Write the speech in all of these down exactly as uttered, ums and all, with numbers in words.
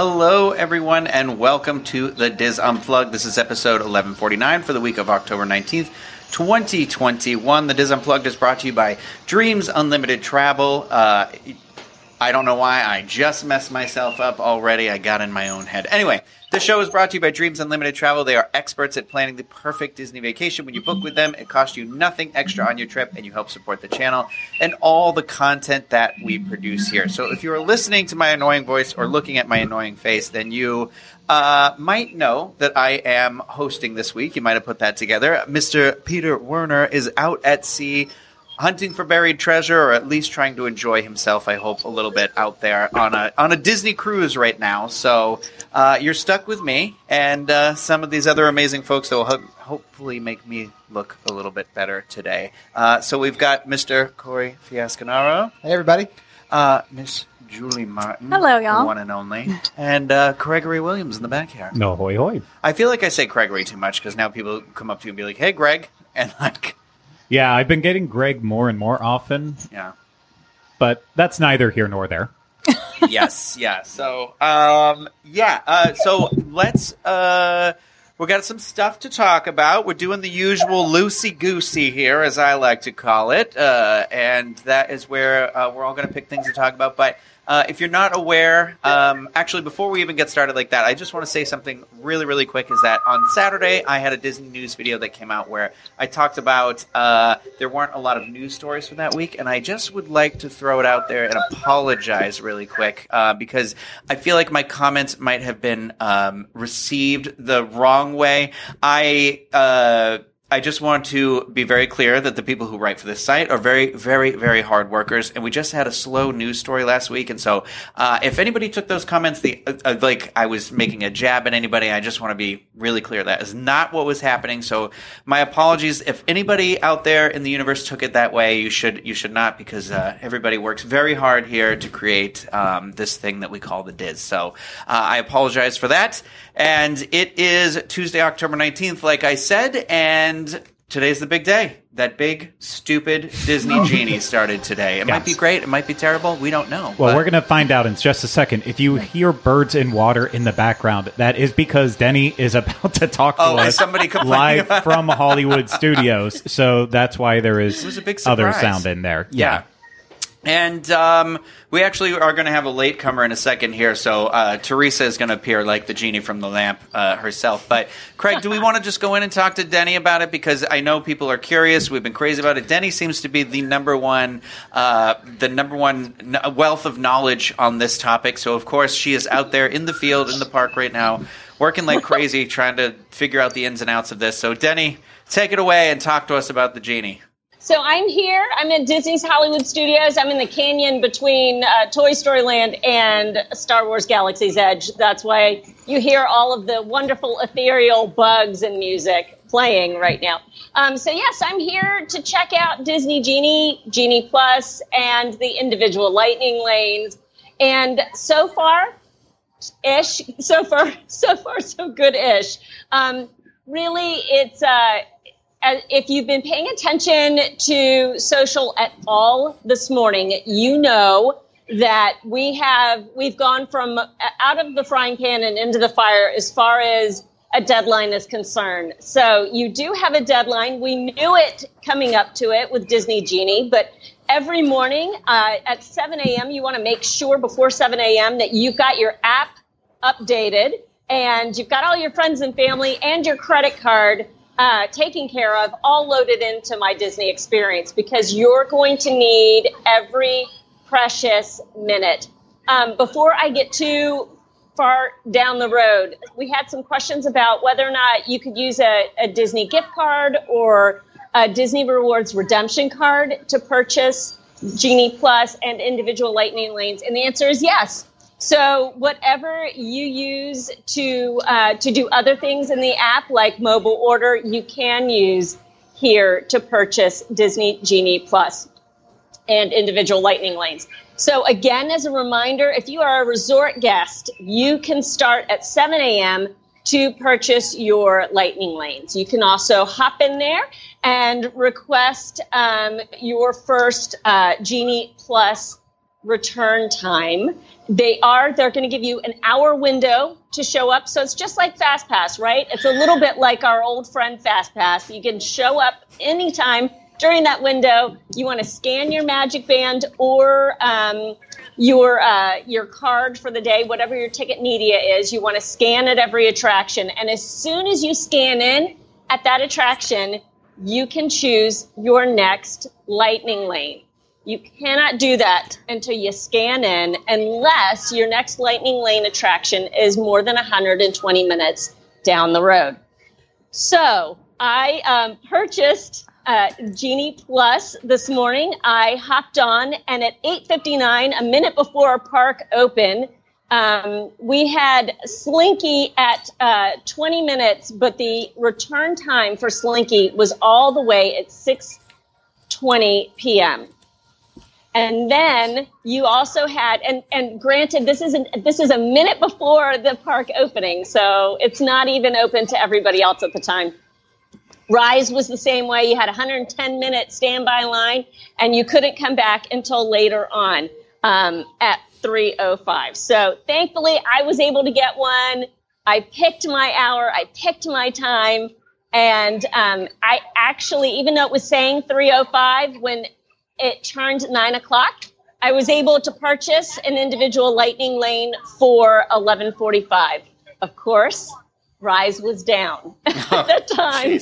Hello, everyone, and welcome to the Diz Unplugged. This is episode eleven forty-nine for the week of October nineteenth, twenty twenty-one. The Diz Unplugged is brought to you by Dreams Unlimited Travel. Uh, I don't know why I just messed myself up already. I got in my own head. Anyway, the show is brought to you by Dreams Unlimited Travel. They are experts at planning the perfect Disney vacation. When you book with them, it costs you nothing extra on your trip, and you help support the channel and all the content that we produce here. So if you are listening to my annoying voice or looking at my annoying face, then you uh, might know that I am hosting this week. You might have put that together. Mister Peter Werner is out at sea hunting for buried treasure, or at least trying to enjoy himself, I hope, a little bit out there on a on a Disney cruise right now. So uh, you're stuck with me and uh, some of these other amazing folks that will ho- hopefully make me look a little bit better today. Uh, so we've got Mister Corey Fiascanaro. Hey, everybody. Uh, Miss Julie Martin. Hello, y'all. The one and only. And uh, Gregory Williams in the back here. No, hoy hoy. I feel like I say Gregory too much because now people come up to you and be like, hey, Greg. And like... Yeah, I've been getting Greg more and more often. Yeah. But that's neither here nor there. Yes, yeah. So, um, yeah. Uh, so let's, uh, we got some stuff to talk about. We're doing the usual loosey-goosey here, as I like to call it. Uh, and that is where uh, we're all going to pick things to talk about. But uh, if you're not aware, um, actually, before we even get started like that, I just want to say something really, really quick, is that on Saturday, I had a Disney News video that came out where I talked about uh, there weren't a lot of news stories for that week, and I just would like to throw it out there and apologize really quick, uh, because I feel like my comments might have been um, received the wrong way. I... Uh, I just want to be very clear that the people who write for this site are very, very, very hard workers, and we just had a slow news story last week, and so uh, if anybody took those comments, the uh, like I was making a jab at anybody, I just want to be really clear that is not what was happening. So my apologies if anybody out there in the universe took it that way. You should you should not, because uh, everybody works very hard here to create um, this thing that we call the Diz. So uh, I apologize for that, and it is Tuesday, October nineteenth, like I said, and And today's the big day. That big, stupid Disney Genie started today. It yes. might be great. It might be terrible. We don't know. Well, but we're going to find out in just a second. If you hear birds in water in the background, that is because Denny is about to talk to oh, us somebody live about- from Hollywood Studios. So that's why there is it was a big other sound in there. Yeah. yeah. And um, we actually are going to have a latecomer in a second here, so uh, Teresa is going to appear like the genie from the lamp uh, herself. But, Craig, do we want to just go in and talk to Denny about it? Because I know people are curious. We've been crazy about it. Denny seems to be the number one, uh, the number one wealth of knowledge on this topic. So, of course, she is out there in the field, in the park right now, working like crazy, trying to figure out the ins and outs of this. So, Denny, take it away and talk to us about the genie. So I'm here. I'm at Disney's Hollywood Studios. I'm in the canyon between uh, Toy Story Land and Star Wars Galaxy's Edge. That's why you hear all of the wonderful ethereal bugs and music playing right now. Um, so yes, I'm here to check out Disney Genie, Genie Plus, and the individual lightning lanes. And so far, ish, so far, so far, so good-ish. Um, really, it's... Uh, If you've been paying attention to social at all this morning, you know that we have, we've gone from out of the frying pan and into the fire as far as a deadline is concerned. So you do have a deadline. We knew it coming up to it with Disney Genie, but every morning uh, at seven a.m., you want to make sure before seven a.m. that you've got your app updated and you've got all your friends and family and your credit card Uh, taken care of, all loaded into My Disney Experience, because you're going to need every precious minute. Um, before I get too far down the road, we had some questions about whether or not you could use a, a Disney gift card or a Disney Rewards redemption card to purchase Genie Plus and individual lightning lanes, and the answer is yes. So whatever you use to uh, to do other things in the app, like mobile order, you can use here to purchase Disney Genie Plus and individual lightning lanes. So again, as a reminder, if you are a resort guest, you can start at seven a.m. to purchase your lightning lanes. You can also hop in there and request um, your first uh, Genie Plus return time. They are, they're going to give you an hour window to show up. So it's just like FastPass, right? It's a little bit like our old friend FastPass. You can show up anytime during that window. You want to scan your Magic Band or um, your uh, your card for the day, whatever your ticket media is. You want to scan at every attraction. And as soon as you scan in at that attraction, you can choose your next Lightning Lane. You cannot do that until you scan in unless your next Lightning Lane attraction is more than one hundred twenty minutes down the road. So I um, purchased uh, Genie Plus this morning. I hopped on, and at eight fifty-nine, a minute before our park opened, um, we had Slinky at uh, twenty minutes, but the return time for Slinky was all the way at six twenty p.m. And then you also had, and, and granted, this isn't, this is a minute before the park opening, so it's not even open to everybody else at the time. Rise was the same way. You had a one hundred ten minute standby line, and you couldn't come back until later on um, at three oh five. So thankfully, I was able to get one. I picked my hour. I picked my time. And um, I actually, even though it was saying three oh five, when it turned nine o'clock, I was able to purchase an individual Lightning Lane for eleven forty-five. Of course, Rise was down at the time.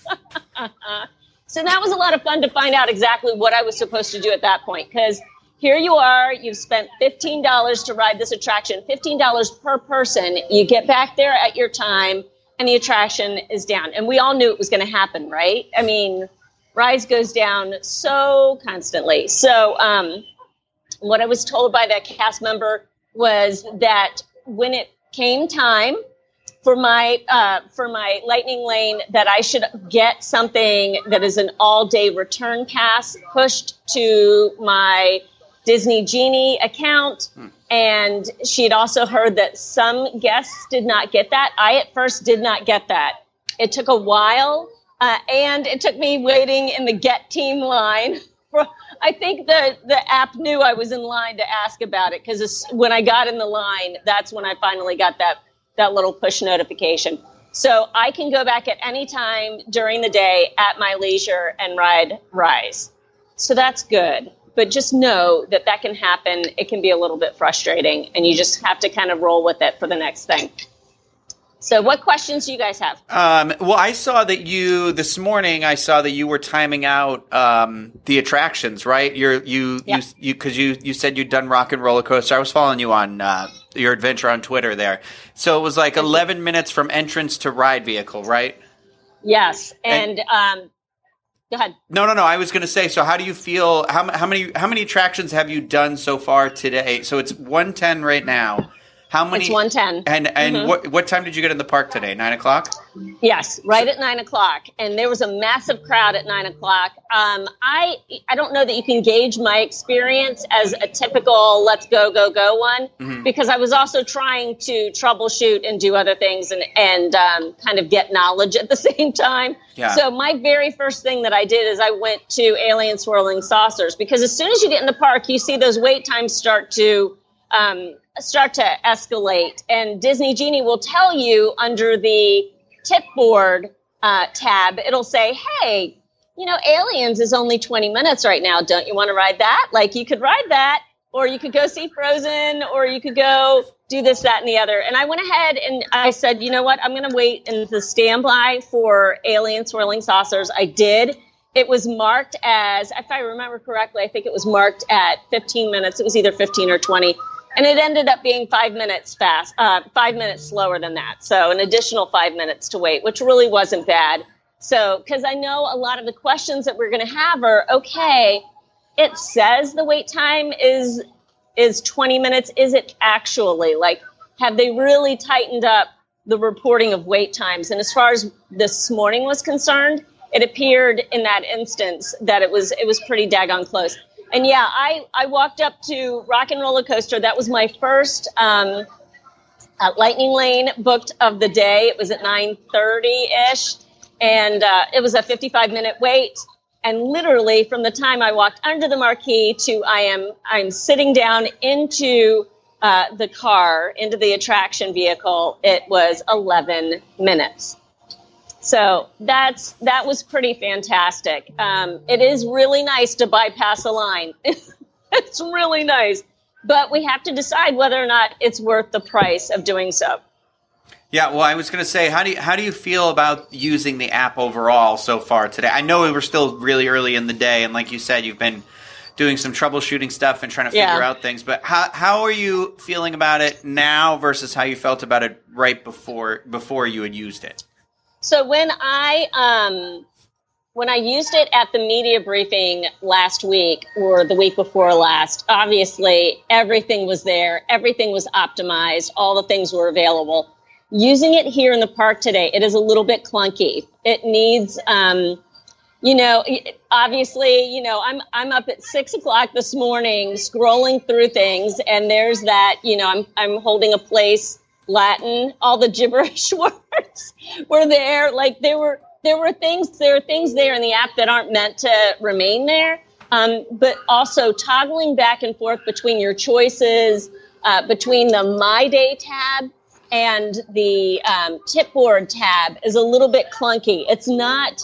So that was a lot of fun to find out exactly what I was supposed to do at that point. Because here you are, you've spent fifteen dollars to ride this attraction, fifteen dollars per person. You get back there at your time, and the attraction is down. And we all knew it was going to happen, right? I mean, Rise goes down so constantly. So um, what I was told by that cast member was that when it came time for my uh, for my Lightning Lane, that I should get something that is an all-day return pass pushed to my Disney Genie account. Hmm. And she had also heard that some guests did not get that. I at first did not get that. It took a while. Uh, and it took me waiting in the Get Team line. For, I think the, the app knew I was in line to ask about it, because when I got in the line, that's when I finally got that, that little push notification. So I can go back at any time during the day at my leisure and ride Rise. So that's good. But just know that that can happen. It can be a little bit frustrating, and you just have to kind of roll with it for the next thing. So what questions do you guys have? Um, well, I saw that you, this morning, I saw that you were timing out um, the attractions, right? You're, you, yeah. you, you, because you, you said you'd done Rock and Roller Coaster. I was following you on uh, your adventure on Twitter there. So it was like eleven minutes from entrance to ride vehicle, right? Yes. And, and um, go ahead. No, no, no. I was going to say, so how do you feel? How, how many, how many attractions have you done so far today? So it's one ten right now. How many? It's one ten. And and mm-hmm. what what time did you get in the park today? Nine o'clock? Yes, right at nine o'clock. And there was a massive crowd at nine o'clock. Um, I I don't know that you can gauge my experience as a typical let's go, go, go one, mm-hmm. because I was also trying to troubleshoot and do other things and, and um, kind of get knowledge at the same time. Yeah. So my very first thing that I did is I went to Alien Swirling Saucers, because as soon as you get in the park, you see those wait times start to um, start to escalate. And Disney Genie will tell you under the tip board uh, tab, it'll say, hey, you know, Aliens is only twenty minutes right now. Don't you want to ride that? Like, you could ride that, or you could go see Frozen, or you could go do this, that, and the other. And I went ahead and I said, you know what? I'm going to wait in the standby for Alien Swirling Saucers. I did. It was marked as, if I remember correctly, I think it was marked at fifteen minutes. It was either fifteen or twenty. And it ended up being five minutes fast, uh, five minutes slower than that. So an additional five minutes to wait, which really wasn't bad. So, because I know a lot of the questions that we're going to have are, okay, it says the wait time is is twenty minutes. Is it actually? Like, have they really tightened up the reporting of wait times? And as far as this morning was concerned, it appeared in that instance that it was it was pretty daggone close. And yeah, I, I walked up to Rock and Roller Coaster. That was my first um, uh, Lightning Lane booked of the day. It was at nine thirty-ish, and uh, it was a fifty-five minute wait. And literally from the time I walked under the marquee to I am I'm sitting down into uh, the car, into the attraction vehicle, it was eleven minutes. So that's that was pretty fantastic. Um, it is really nice to bypass a line. It's really nice. But we have to decide whether or not it's worth the price of doing so. Yeah, well, I was going to say, how do you, how do you feel about using the app overall so far today? I know we were still really early in the day, and like you said, you've been doing some troubleshooting stuff and trying to figure yeah. out things. But how how are you feeling about it now versus how you felt about it right before before you had used it? So when I um, when I used it at the media briefing last week or the week before last, obviously everything was there, everything was optimized, all the things were available. Using it here in the park today, it is a little bit clunky. It needs, um, you know, obviously, you know, I'm I'm up at six o'clock this morning scrolling through things, and there's that, you know, I'm I'm holding a place, Latin, all the gibberish words were there. Like there were there were things there are things there in the app that aren't meant to remain there. Um, but also toggling back and forth between your choices, uh, between the My Day tab and the um, Tipboard tab is a little bit clunky. It's not,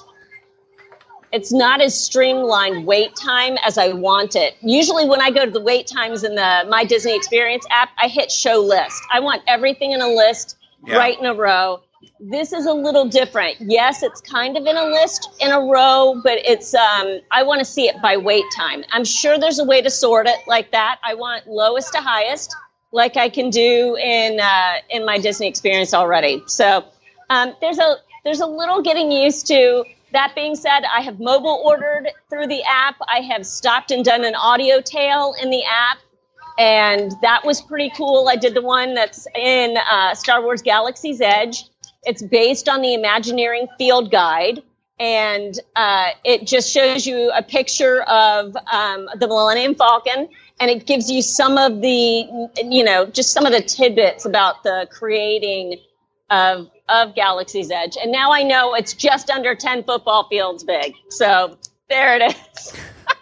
it's not as streamlined wait time as I want it. Usually when I go to the wait times in the My Disney Experience app, I hit show list. I want everything in a list yeah. right in a row. This is a little different. Yes, it's kind of in a list in a row, but it's um, I want to see it by wait time. I'm sure there's a way to sort it like that. I want lowest to highest, like I can do in uh, in My Disney Experience already. So um, there's a there's a little getting used to. That being said, I have mobile ordered through the app. I have stopped and done an audio tale in the app, and that was pretty cool. I did the one that's in uh, Star Wars Galaxy's Edge. It's based on the Imagineering Field Guide, and uh, it just shows you a picture of um, the Millennium Falcon. And it gives you some of the, you know, just some of the tidbits about the creating of of Galaxy's Edge. And now I know it's just under ten football fields big. So there it is.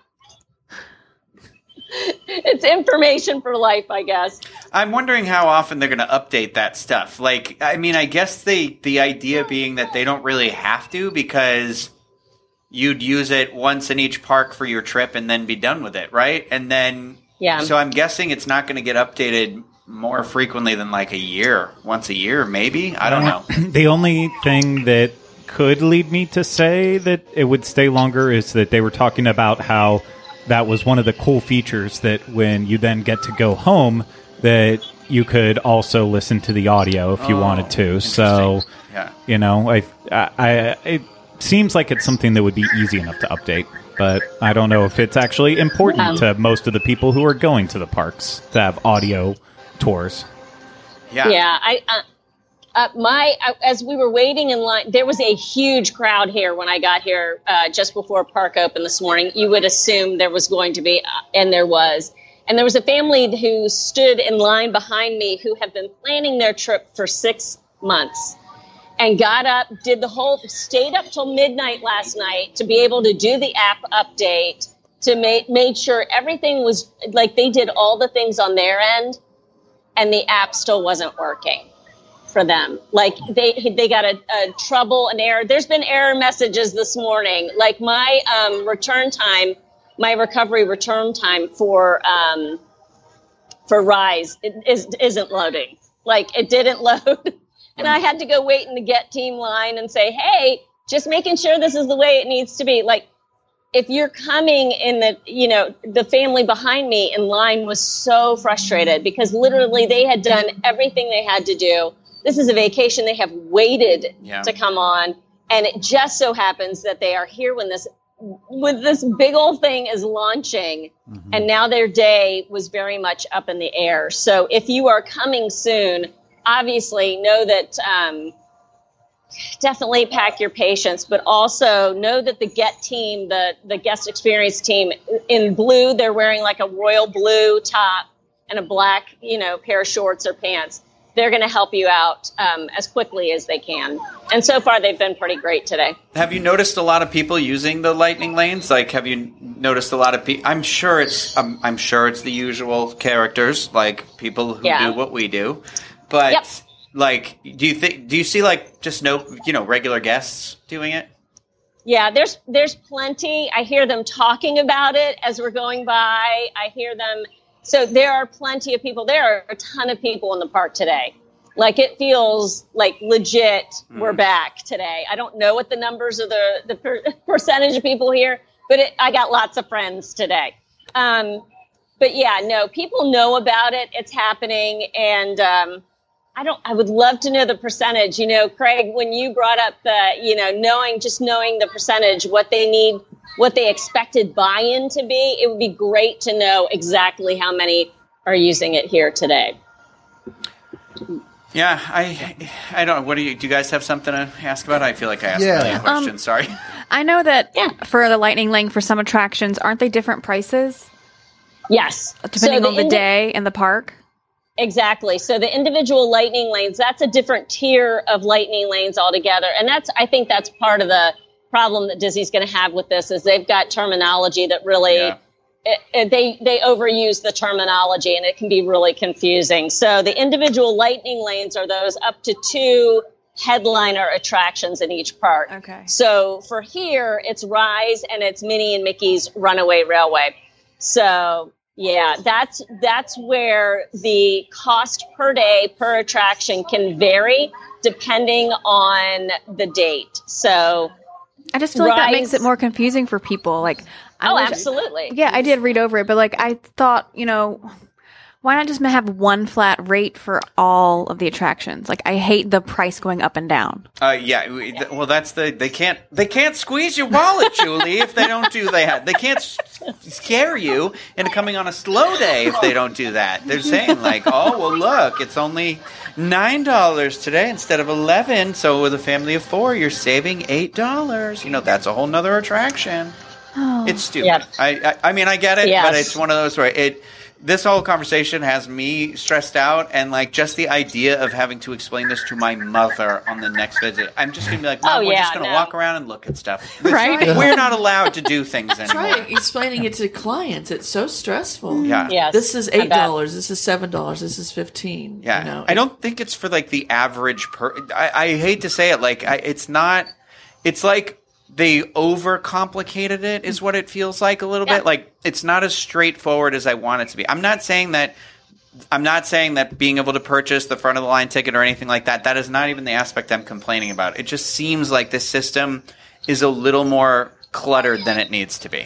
It's information for life, I guess. I'm wondering how often they're going to update that stuff. Like, I mean, I guess they, the idea being that they don't really have to because you'd use it once in each park for your trip and then be done with it, right? And then, yeah. So I'm guessing it's not going to get updated more frequently than like a year, once a year, maybe? I don't know. The only thing that could lead me to say that it would stay longer is that they were talking about how that was one of the cool features that when you then get to go home, that you could also listen to the audio if you oh, wanted to. So, yeah. you know, I, I, I, it seems like it's something that would be easy enough to update. But I don't know if it's actually important um, to most of the people who are going to the parks to have audio tours. Yeah. Yeah. I, uh, uh, my, uh, as we were waiting in line, there was a huge crowd here when I got here uh, just before park open this morning. You would assume there was going to be, uh, and there was. And there was a family who stood in line behind me who have been planning their trip for six months. And got up, did the whole, stayed up till midnight last night to be able to do the app update, to make made sure everything was, like they did all the things on their end, and the app still wasn't working for them. Like they they got a, a trouble, an error. There's been error messages this morning. Like my um, return time, my recovery return time for um, for Rise it is, isn't loading. Like it didn't load. And I had to go wait in the Get Team line and say, hey, just making sure this is the way it needs to be. Like, if you're coming in the, you know, the family behind me in line was so frustrated because literally they had done everything they had to do. This is a vacation. They have waited yeah. to come on. And it just so happens that they are here when this, when this big old thing is launching. Mm-hmm. And now their day was very much up in the air. So if you are coming soon, obviously know that um, definitely pack your patience, but also know that the Get team, the, the guest experience team in blue, they're wearing like a royal blue top and a black, you know, pair of shorts or pants. they're going to help you out um, as quickly as they can. And so far, they've been pretty great today. Have you noticed a lot of people using the lightning lanes? Like, have you noticed a lot of people? I'm sure it's um, I'm sure it's the usual characters, like people who Yeah. do what we do. But Yep. like, do you think? Do you see like just no, you know, regular guests doing it? Yeah, there's there's plenty. I hear them talking about it as we're going by. I hear them. So there are plenty of people. There are a ton of people in the park today. Like, it feels like legit we're back today. I don't know what the numbers of the, the per- percentage of people here, but it, I got lots of friends today. Um, but yeah, no, people know about it. It's happening. And um, I don't, I would love to know the percentage. You know, Craig, when you brought up the, you know, knowing, just knowing the percentage, what they need, what they expected buy-in to be, it would be great to know exactly how many are using it here today. Yeah, I I don't know. What do you do? You guys have something to ask about? I feel like I asked Yeah. a million Um, questions. Sorry. I know that Yeah. for the lightning lane, for some attractions, aren't they different prices Yes. depending So on the indi- day in the park? Exactly. So the individual lightning lanes, that's a different tier of lightning lanes altogether. And that's, I think that's part of the problem that Disney's going to have with this, is they've got terminology that really, Yeah. it, it, they, they overuse the terminology, and it can be really confusing. So the individual lightning lanes are those up to two headliner attractions in each park. Okay. So for here, it's Rise and it's Minnie and Mickey's Runaway Railway. So yeah, that's that's where the cost per day per attraction can vary depending on the date. So I just feel like that makes Rise- it more confusing for people. Like, I oh, wish- absolutely. Yeah, I did read over it, but like I thought, you know, why not just have one flat rate for all of the attractions? Like, I hate the price going up and down. Uh, yeah. we- th- Well, that's the they can't they can't squeeze your wallet, Julie, if they don't do that. They can't s- scare you into coming on a slow day if they don't do that. They're saying like, oh well, look, it's only nine dollars today instead of eleven. So with a family of four, you're saving eight dollars. You know, that's a whole nother attraction. It's stupid. Yep. I, I I mean I get it, Yes. but it's one of those where it. This whole conversation has me stressed out, and like just the idea of having to explain this to my mother on the next visit, I'm just gonna be like, Mom, Oh, we're yeah, just gonna no. walk around and look at stuff. Right. We're not allowed to do things That's anymore. right. Explaining it to clients, it's so stressful. Yeah. Yes. This is I eight bet. dollars. This is seven dollars. This is fifteen. Yeah, You know, I don't think it's for like the average per. I, I hate to say it, like I, it's not. It's like they overcomplicated it, is what it feels like a little Yeah. bit. Like it's not as straightforward as I want it to be. I'm not saying that. I'm not saying that being able to purchase the front of the line ticket or anything like that. That is not even the aspect I'm complaining about. It just seems like this system is a little more cluttered than it needs to be.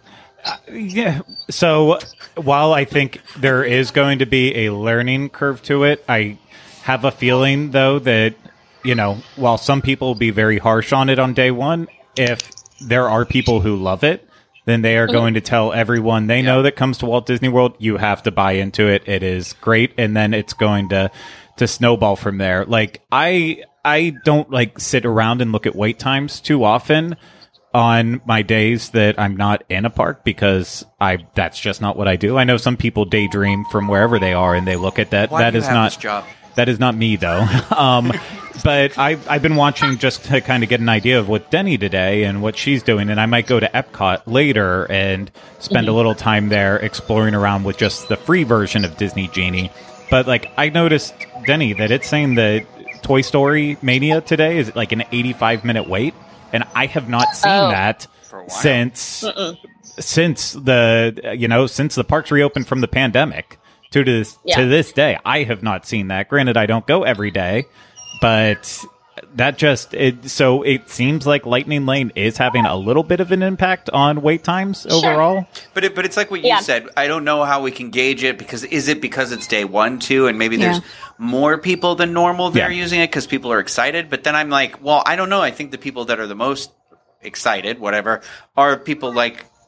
Yeah. So while I think there is going to be a learning curve to it, I have a feeling, though, that, you know, while some people will be very harsh on it on day one, if there are people who love it, then they are going to tell everyone they know that comes to Walt Disney World, you have to buy into it. It is great. And then it's going to, to snowball from there. Like, I, I don't like sit around and look at wait times too often on my days that I'm not in a park, because I that's just not what I do. I know some people daydream from wherever they are and they look at that. Why that do you is have not this job? That is not me, though. um, but I, I've been watching just to kind of get an idea of what Denny today and what she's doing, and I might go to Epcot later and spend a little time there exploring around with just the free version of Disney Genie. But like, I noticed, Denny, that it's saying that Toy Story Mania today is like an eighty-five minute wait, and I have not seen Oh. that For a while. since since the you know since the parks reopened from the pandemic. To this Yeah. to this day, I have not seen that. Granted, I don't go every day, but that just it. So it seems like Lightning Lane is having a little bit of an impact on wait times overall. But it, but it's like what you Yeah. said. I don't know how we can gauge it, because is it because it's day one, two, and maybe there's Yeah. more people than normal that Yeah. are using it because people are excited. But then I'm like, well, I don't know. I think the people that are the most excited, whatever, are people like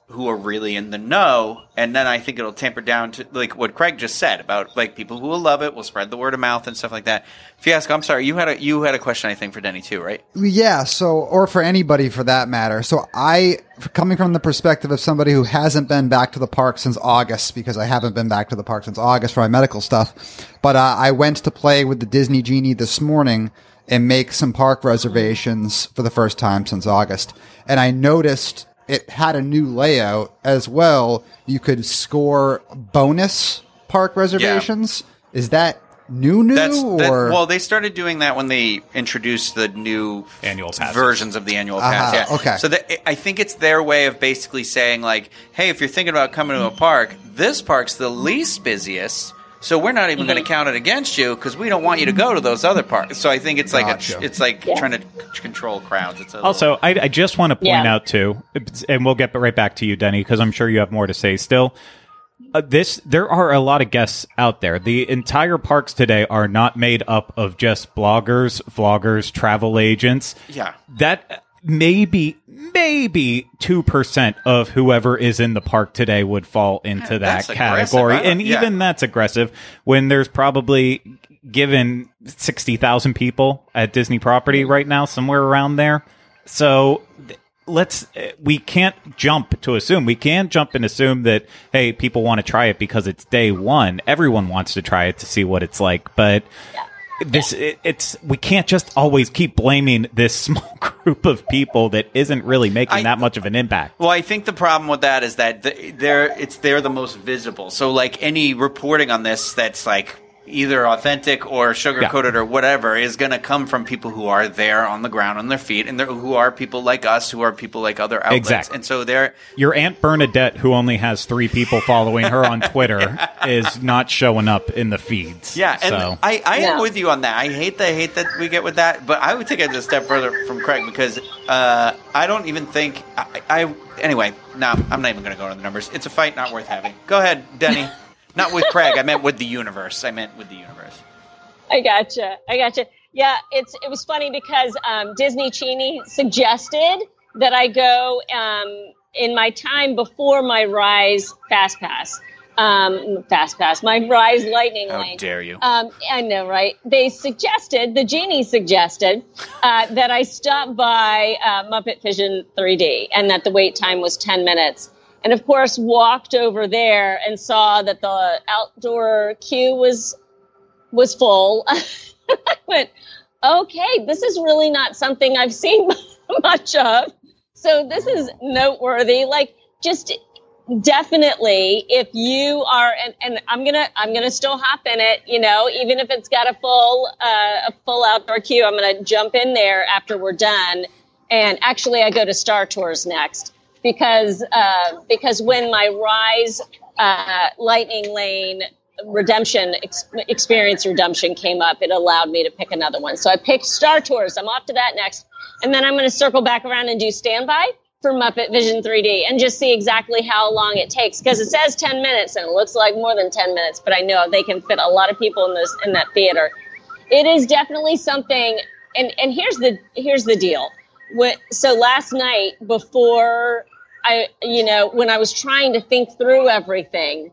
who are really in the know, and then I think it'll tamper down to like what Craig just said about like people who will love it, will spread the word of mouth and stuff like that. Fiasco, I'm sorry, you had a you had a question I think for Denny too, right? Yeah, so or for anybody for that matter. So I, coming from the perspective of somebody who hasn't been back to the park since August, because I haven't been back to the park since August for my medical stuff, but uh, I went to play with the Disney Genie this morning and make some park reservations for the first time since August, and I noticed it had a new layout as well. You could score bonus park reservations. Yeah. Is that new new? That's, that, or well, they started doing that when they introduced the new annual passes. versions of the annual pass. Uh-huh, yeah. Okay. So that, I think it's their way of basically saying like, hey, if you're thinking about coming to a park, this park's the least busiest. So we're not even mm-hmm. going to count it against you because we don't want you to go to those other parks. So I think it's like gotcha. a, it's like yeah. trying to c- control crowds. It's a also, little... I, I just want to point yeah. out too, and we'll get right back to you, Denny, because I'm sure you have more to say still. Uh, this there are a lot of guests out there. The entire parks today are not made up of just bloggers, vloggers, travel agents. Yeah, that maybe maybe two percent of whoever is in the park today would fall into yeah, that category, and yeah. even that's aggressive when there's probably given sixty thousand people at Disney property right now, somewhere around there. So let's we can't jump to assume we can't jump and assume that hey, people want to try it because it's day one. Everyone wants to try it to see what it's like, but yeah. this it, it's we can't just always keep blaming this small group of people that isn't really making I, that much of an impact. Well, I think the problem with that is that the, they're it's they're the most visible. So like any reporting on this that's like either authentic or sugar-coated yeah. or whatever is going to come from people who are there on the ground on their feet, and who are people like us, who are people like other outlets. Exactly. And so they're your Aunt Bernadette, who only has three people following her on Twitter, yeah. is not showing up in the feeds. Yeah, and so. I, I am no. with you on that. I hate the hate that we get with that, but I would take it a step further from Craig because uh, I don't even think I, I anyway. No, I'm not even going to go into the numbers. It's a fight not worth having. Go ahead, Denny. Not with Craig. I meant with the universe. I meant with the universe. I gotcha. I gotcha. Yeah, it's it was funny because um, Disney Genie suggested that I go um, in my time before my Rise Fast Pass. Um, Fast Pass, my Rise Lightning How Lane. How dare you? Um, I know, right? They suggested, the Genie suggested, uh, that I stop by uh, Muppet Vision three D and that the wait time was ten minutes. And of course, walked over there and saw that the outdoor queue was was full. I went, okay, this is really not something I've seen much of. So this is noteworthy. Like, just definitely, if you are, and, and I'm gonna I'm gonna still hop in it. You know, even if it's got a full uh, a full outdoor queue, I'm gonna jump in there after we're done. And actually, I go to Star Tours next. Because uh, because when my Rise uh, Lightning Lane redemption ex- experience redemption came up, it allowed me to pick another one. So I picked Star Tours. I'm off to that next, and then I'm going to circle back around and do standby for Muppet Vision three D and just see exactly how long it takes. Because it says ten minutes, and it looks like more than ten minutes. But I know they can fit a lot of people in this in that theater. It is definitely something. And and here's the here's the deal. When, so last night before I, you know, when I was trying to think through everything,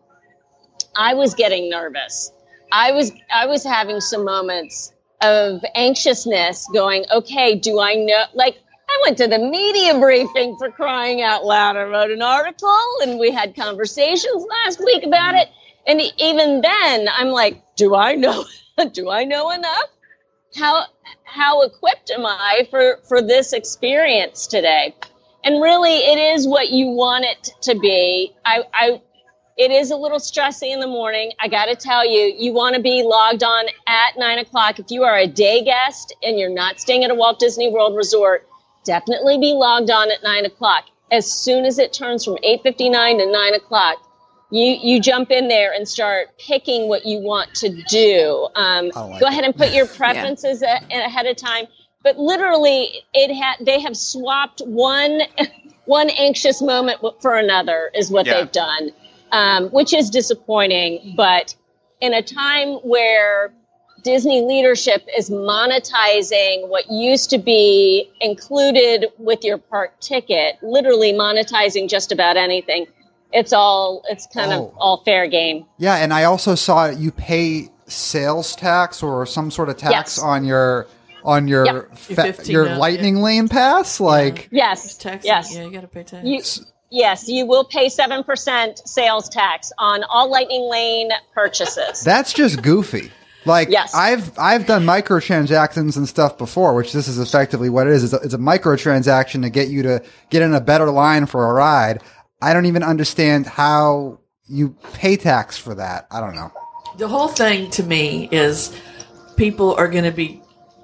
I was getting nervous. I was, I was having some moments of anxiousness going, okay, do I know, like I went to the media briefing for crying out loud. I wrote an article and we had conversations last week about it. And even then I'm like, do I know, do I know enough? How, how equipped am I for, for this experience today? And really, it is what you want it to be. I, I, it is a little stressy in the morning. I got to tell you, you want to be logged on at nine o'clock. If you are a day guest and you're not staying at a Walt Disney World resort, definitely be logged on at nine o'clock. As soon as it turns from eight fifty-nine to nine o'clock, you, you jump in there and start picking what you want to do. Um, like go ahead and put your preferences yeah. a, ahead of time. But literally, it ha- they have swapped one one anxious moment for another is what yeah. they've done, um, which is disappointing. But in a time where Disney leadership is monetizing what used to be included with your park ticket, literally monetizing just about anything. It's all, it's kind Oh. of all fair game. Yeah, and I also saw you pay sales tax or some sort of tax Yes. on your on your Yep. fa- fifteen your dollars, lightning lane pass. Like, Yes. Tax, Yes. Yeah, you got to pay tax. You, yes, you will pay seven percent sales tax on all Lightning Lane purchases. that's just goofy. Like, Yes. I've I've done microtransactions and stuff before, which this is effectively what it is. It's a, it's a microtransaction to get you to get in a better line for a ride. I don't even understand how you pay tax for that. I don't know. The whole thing to me is people are going to be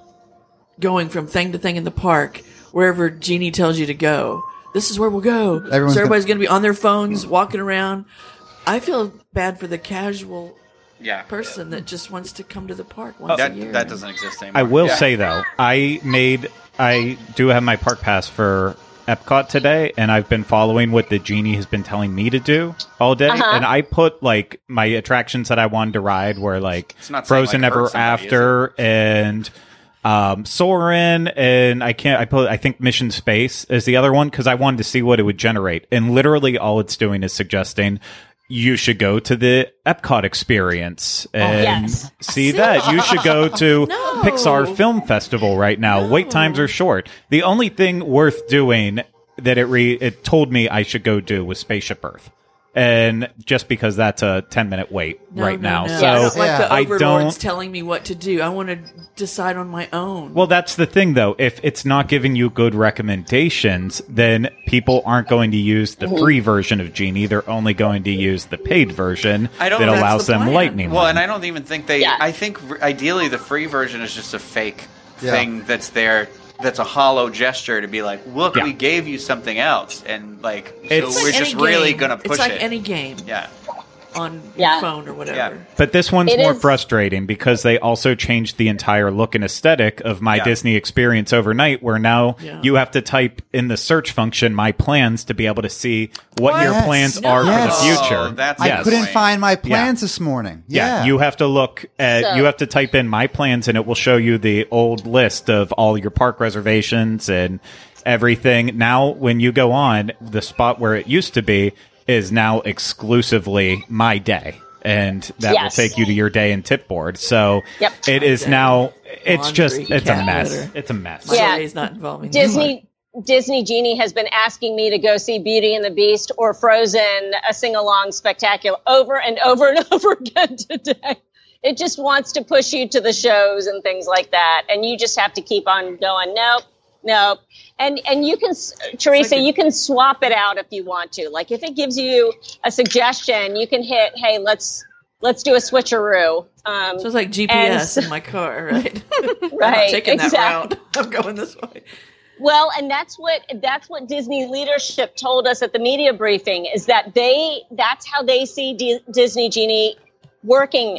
going from thing to thing in the park, wherever Genie tells you to go. This is where we'll go. Everyone's so everybody's going to be on their phones, walking around. I feel bad for the casual Yeah. person that just wants to come to the park once That, a year. that doesn't exist anymore. I will Yeah. say though, I made I do have my park pass for Epcot today, and I've been following what the genie has been telling me to do all day. Uh-huh. And I put like my attractions that I wanted to ride were like It's not saying, Frozen like, Ever hurt somebody, After and um, Soarin', and I can't. I put I think Mission Space is the other one because I wanted to see what it would generate. And literally, all it's doing is suggesting you should go to the Epcot experience and yes. see that. You should go to No. Pixar Film Festival right now. Wait times are short. The only thing worth doing that it re- it told me I should go do was Spaceship Earth. And just because that's a ten minute wait No, right no, now. no. So I don't like Yeah. the I overlords don't- telling me what to do. I want to decide on my own. Well, that's the thing, though. If it's not giving you good recommendations, then people aren't going to use the free version of Genie. They're only going to use the paid version I don't- that That's allows the them plan. Lightning Well, Lane. and I don't even think they. Yeah. I think r- ideally the free version is just a fake Yeah. thing that's there. That's a hollow gesture to be like, look, Yeah. we gave you something else, and like, so It's- we're Like just any really game. gonna push It's like it. any game yeah, on Yeah. your phone or whatever. Yeah. But this one's It more is- frustrating because they also changed the entire look and aesthetic of My Yeah. Disney Experience overnight, where now Yeah. you have to type in the search function My Plans to be able to see what your Yes. plans No. are Yes. for the future. Oh, that's I Yes. couldn't Right. find my plans this morning. Yeah, Yeah, you have to look at, So- you have to type in My Plans and it will show you the old list of all your park reservations and everything. Now, when you go on, the spot where it used to be is now exclusively My Day. And that Yes. will take you to your day in Tipboard. So Yep. it is now, it's Laundry, just, it's a cat mess. litter. It's a mess. My Yeah. day's not involving Disney Disney Genie has been asking me to go see Beauty and the Beast or Frozen, a sing-along spectacular, over and over and over again today. It just wants to push you to the shows and things like that, and you just have to keep on going. Nope, nope. And and you can, Teresa, like a- you can swap it out if you want to. Like if it gives you a suggestion, you can hit, hey, let's let's do a switcheroo. Um, So it's like G P S in my car, right? I'm Right, not taking that exactly. route. I'm going this way. Well, and that's what that's what Disney leadership told us at the media briefing is that they that's how they see D- Disney Genie working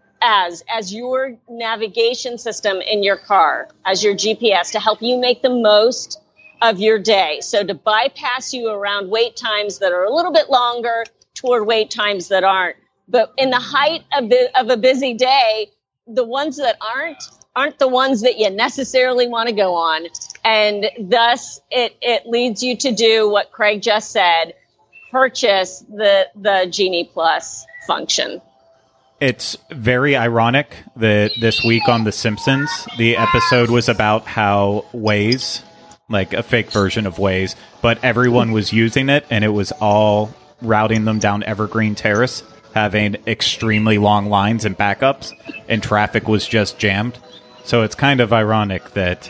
as as your navigation system in your car, as your G P S to help you make the most of your day. So to bypass you around wait times that are a little bit longer toward wait times that aren't. But in the height of the of a busy day, the ones that aren't aren't the ones that you necessarily want to go on. And thus it, it leads you to do what Craig just said, purchase the, the Genie Plus function. It's very ironic that this week on The Simpsons, the episode was about how Waze, like a fake version of Waze, but everyone was using it and it was all routing them down Evergreen Terrace, having extremely long lines and backups, and traffic was just jammed. So it's kind of ironic that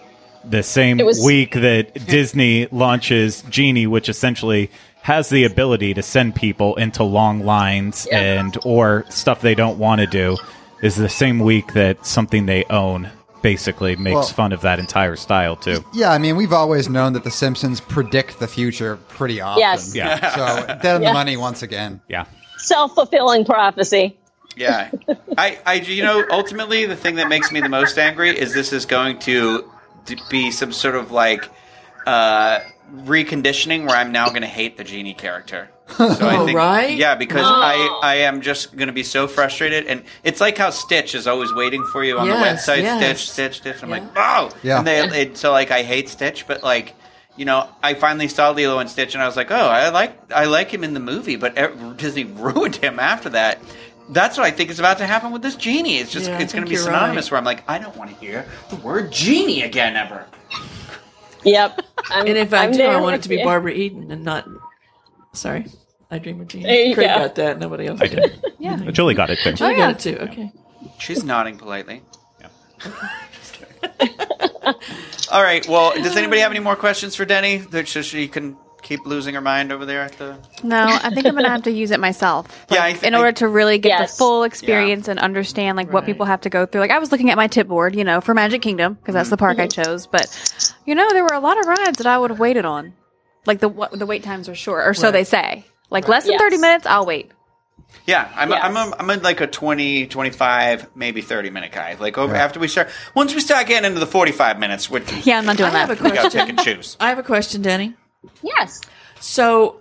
the same It was- week that Disney launches Genie, which essentially has the ability to send people into long lines Yeah. and or stuff they don't want to do, is the same week that something they own basically makes Well- fun of that entire style too. yeah. I mean, we've always known that the Simpsons predict the future pretty often. Yes. Yeah. So dead on Yeah. the money once again. Yeah. Self-fulfilling prophecy. Yeah, I, I, you know, ultimately the thing that makes me the most angry is this is going to d- be some sort of like uh, reconditioning where I'm now going to hate the Genie character. So I Oh, think, right? yeah, because Oh. I, I am just going to be so frustrated, and it's like how Stitch is always waiting for you on Yes, the website. yes. Stitch, Stitch, Stitch. I'm Yeah. like, oh, Yeah. And they, it, so like I hate Stitch, but like, you know, I finally saw Lilo and Stitch, and I was like, oh, I like I like him in the movie, but ev- Disney ruined him after that. That's what I think is about to happen with this genie. It's just Yeah, I it's going think to be you're synonymous. right. Where I'm like, I don't want to hear the word genie again ever. Yep. I'm, And if I I'm do, there I want it with to be you. Barbara Eden and not. Sorry, I Dream of Jeannie. There you Craig go. got that. Nobody else I did. did. Yeah. Julie got it too. Julie Oh, yeah. got it too. Okay. She's nodding politely. All right. Well, does anybody have any more questions for Denny? That so she can keep losing her mind over there at the. No, I think I'm gonna have to use it myself. Yeah, like, I th- in order I- to really get Yes. the full experience and understand like what Right. people have to go through. Like I was looking at my tip board, you know, for Magic Kingdom because that's the park I chose. But you know, there were a lot of rides that I would have waited on. Like the what, the wait times are short, or so Right. they say. Like less than Yes. thirty minutes, I'll wait. Yeah, I'm Yes. a, I'm a, I'm a, like a twenty, twenty-five, maybe thirty minute guy. Like over Yeah. after we start, once we start getting into the forty-five minutes, we Yeah, I'm not doing I have that. a we got to pick question. and choose. I have a question, Denny. Yes. So,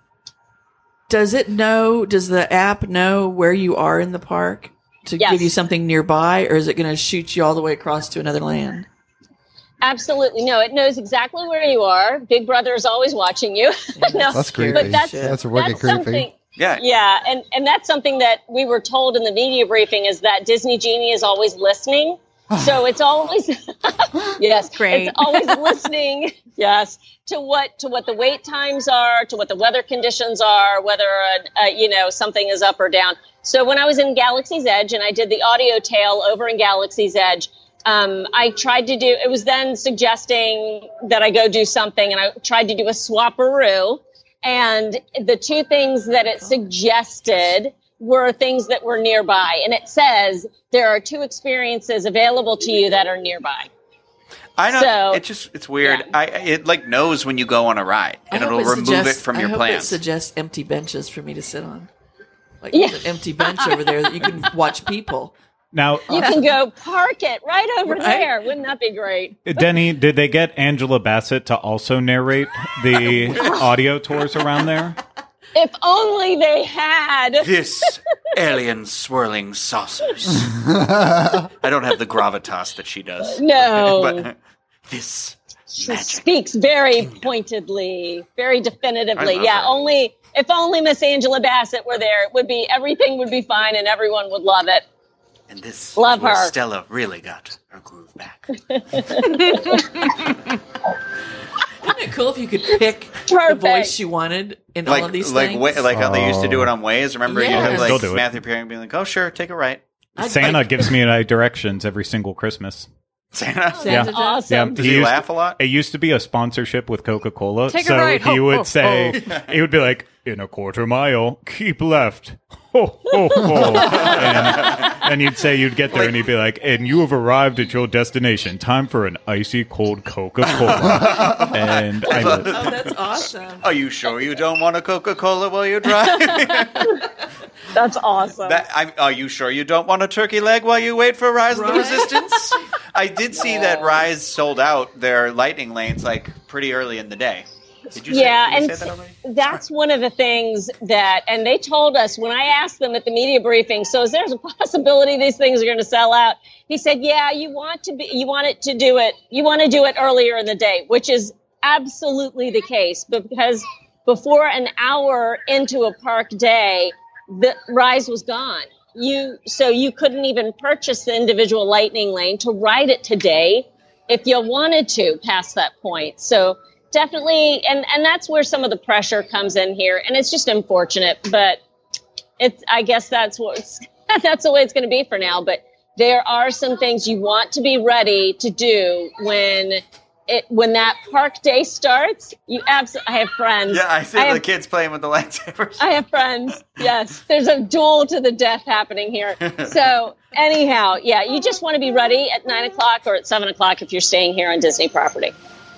does it know? Does the app know where you are in the park to Yes. give you something nearby, or is it going to shoot you all the way across to another land? Absolutely. No, it knows exactly where you are. Big Brother is always watching you. No, That's creepy. But that's, That's wicked that's creepy. something. Yeah, Yeah, and, and that's something that we were told in the media briefing is that Disney Genie is always listening. So it's always yes, Great. it's always listening. Yes, to what to what the wait times are, to what the weather conditions are, whether uh, uh, you know something is up or down. So when I was in Galaxy's Edge and I did the audio tale over in Galaxy's Edge, um, I tried to do. It was then suggesting that I go do something, and I tried to do a swapperoo. And the two things that it suggested were things that were nearby. And it says there are two experiences available to you that are nearby. I know. So- it just it's weird. Yeah. I it like knows when you go on a ride, and I hope it'll it remove suggests- it from I your hope plans. It suggests empty benches for me to sit on. Like Yeah. there's an empty bench over there that you can watch people. Now, You can go park it right over Right. there. Wouldn't that be great? Denny, did they get Angela Bassett to also narrate the audio tours around there? If only they had. This alien swirling saucers. I don't have the gravitas that she does. No. But this She magic. speaks very pointedly, very definitively. I love Yeah, her. only if only Miss Angela Bassett were there, it would be everything would be fine and everyone would love it. And this Love is where her. Stella really got her groove back. Isn't it cool if you could pick the Perfect. voice you wanted in all of like these like things? wa- like how they used to do Oh. it on Waze. Remember, you Yeah. had Still like do it. Matthew Perry being like, "Oh, sure, take a right." I'd Santa like- gives me uh, directions every single Christmas. Santa. Santa Yeah. does? Awesome. Yeah. Does He he used- laugh a lot? It used to be a sponsorship with Coca-Cola. Take a so right. he Ho, would ho, say, he would be like, in a quarter mile, keep left. Ho, ho, ho. and, and you'd say you'd get there and he'd be like, and you have arrived at your destination. Time for an icy cold Coca-Cola. and I Oh, that's awesome. Are you sure you don't want a Coca-Cola while you're driving? That's awesome. That, I, are you sure you don't want a turkey leg while you wait for Rise of the Right. Resistance? I did see that Rise sold out their lightning lanes like pretty early in the day. Did you say, Yeah, did you and say that already? that's one of the things that, and they told us when I asked them at the media briefing, so is there a possibility these things are going to sell out? He said, yeah, you want to be, you want it to do it, you want to do it earlier in the day, which is absolutely the case, because before an hour into a park day, the Rise was gone. You, so you couldn't even purchase the individual lightning lane to ride it today if you wanted to past that point. So definitely, and, and that's where some of the pressure comes in here, and it's just unfortunate, but it's, I guess that's what's, that's the way it's going to be for now. But there are some things you want to be ready to do when it, when that park day starts. You absolutely, I have friends. Yeah, I see I the have- kids playing with the lightsabers. I have friends. Yes, there's a duel to the death happening here. So anyhow, yeah, you just want to be ready at nine o'clock or at seven o'clock if you're staying here on Disney property.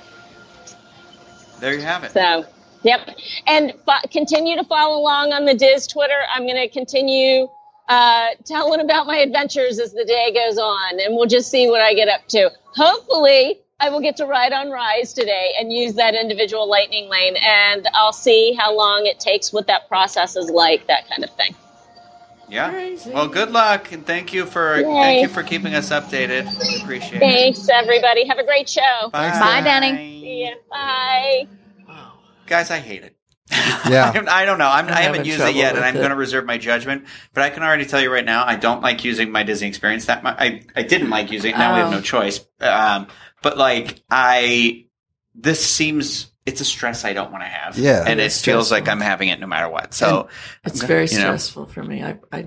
There you have it. So, yep. And fo- continue to follow along on the Diz Twitter. I'm going to continue uh, telling about my adventures as the day goes on, and we'll just see what I get up to. Hopefully, I will get to ride on Rise today and use that individual lightning lane, and I'll see how long it takes, what that process is like, that kind of thing. Yeah. Crazy. Well, good luck, and thank you for Yay. thank you for keeping us updated. We appreciate it. Thanks, everybody. Have a great show. Bye, Bye, Danny. See ya. Bye. Guys, I hate it. Yeah. I don't know. I'm, I'm I haven't having used it trouble yet, and with I'm it. going to reserve my judgment. But I can already tell you right now, I don't like using my Disney experience that much. I, I didn't like using it. Now we have Oh. no choice. Um, but like, I this seems it's a stress I don't want to have. Yeah. and it It's feels stressful. like I'm having it no matter what. So It's I'm very you know. stressful for me. I, I,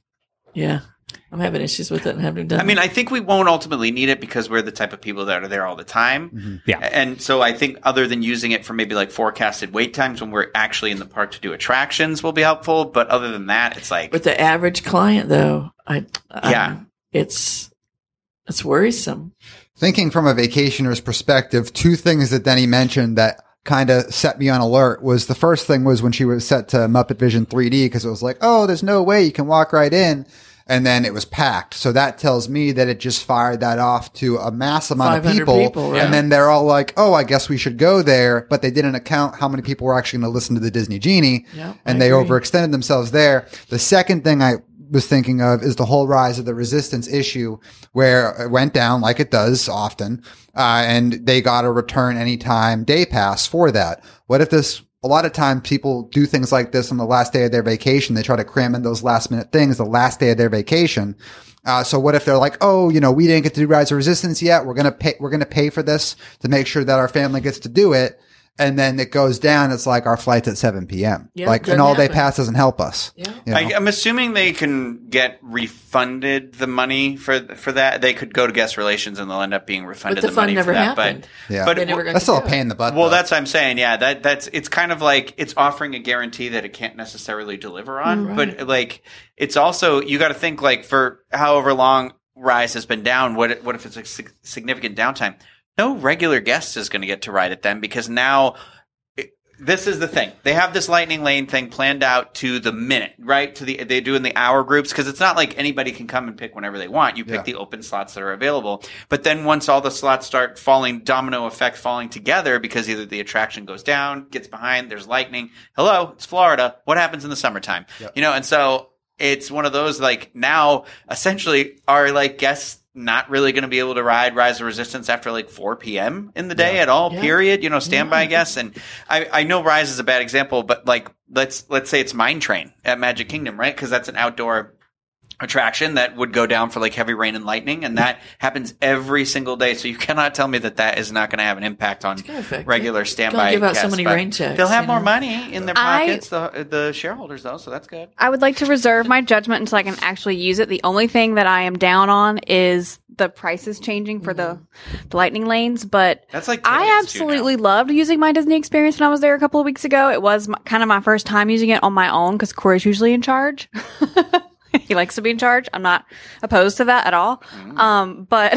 yeah, I'm having issues with it and haven't done. I mean, it. I think we won't ultimately need it because we're the type of people that are there all the time. Yeah. And so I think other than using it for maybe like forecasted wait times when we're actually in the park to do attractions will be helpful. But other than that, it's like, with the average client, though, I, I Yeah. it's it's worrisome. Thinking from a vacationer's perspective, two things that Denny mentioned that kind of set me on alert was the first thing was when she was set to Muppet Vision three D because it was like, oh, there's no way you can walk right in. And then it was packed. So that tells me that it just fired that off to a mass amount of 500 people. people, right. And then they're all like, oh, I guess we should go there. But they didn't account how many people were actually going to listen to the Disney Genie. Yep, and I they agree. overextended themselves there. The second thing I was thinking of is the whole Rise of the Resistance issue where it went down like it does often. Uh, and they got a return anytime day pass for that. What if this, a lot of times people do things like this on the last day of their vacation. They try to cram in those last minute things the last day of their vacation. Uh, so what if they're like, oh, you know, we didn't get to do Rise of Resistance yet. We're going to pay, we're going to pay for this to make sure that our family gets to do it. And then it goes down. It's like our flight's at seven p.m. Yeah, like doesn't an all day happen. pass doesn't help us. Yeah. You know? I, I'm assuming they can get refunded the money for for that. They could go to guest relations and they'll end up being refunded But the fun money never for that. happened. But Yeah. but They never got That's to still a do it. pain in the butt. well, though. that's what I'm saying. Yeah, that that's it's kind of like it's offering a guarantee that it can't necessarily deliver on. Mm, But like it's also you got to think like for however long Rise has been down. What what if it's a sig- significant downtime? No regular guest is going to get to ride it then because now. This is the thing. They have this lightning lane thing planned out to the minute, right? To the they do in the hour groups because it's not like anybody can come and pick whenever they want. You pick Yeah. the open slots that are available. But then once all the slots start falling, domino effect falling together because either the attraction goes down, gets behind, there's lightning. Hello, it's Florida. What happens in the summertime? Yep. You know, and so it's one of those like now essentially are like guests not really going to be able to ride Rise of Resistance after like four p.m. in the day Yeah. at all, Yeah. period. You know, standby Yeah. guests. And I, I know Rise is a bad example, but like, let's, let's say it's Mine Train at Magic Kingdom, right? Cause that's an outdoor attraction that would go down for like heavy rain and lightning. And that happens every single day. So you cannot tell me that that is not going to have an impact on gonna affect regular it. standby Gonna give out so guests. many But rain checks, They'll have you more know? money in their I- pockets, the, the shareholders though. So that's good. I would like to reserve my judgment until I can actually use it. The only thing that I am down on is the prices changing for the, the lightning lanes, but That's like I tickets, too, now. absolutely loved using my Disney experience when I was there a couple of weeks ago. It was my, kind of my first time using it on my own because Corey's usually in charge. He likes to be in charge. I'm not opposed to that at all. Mm. Um, but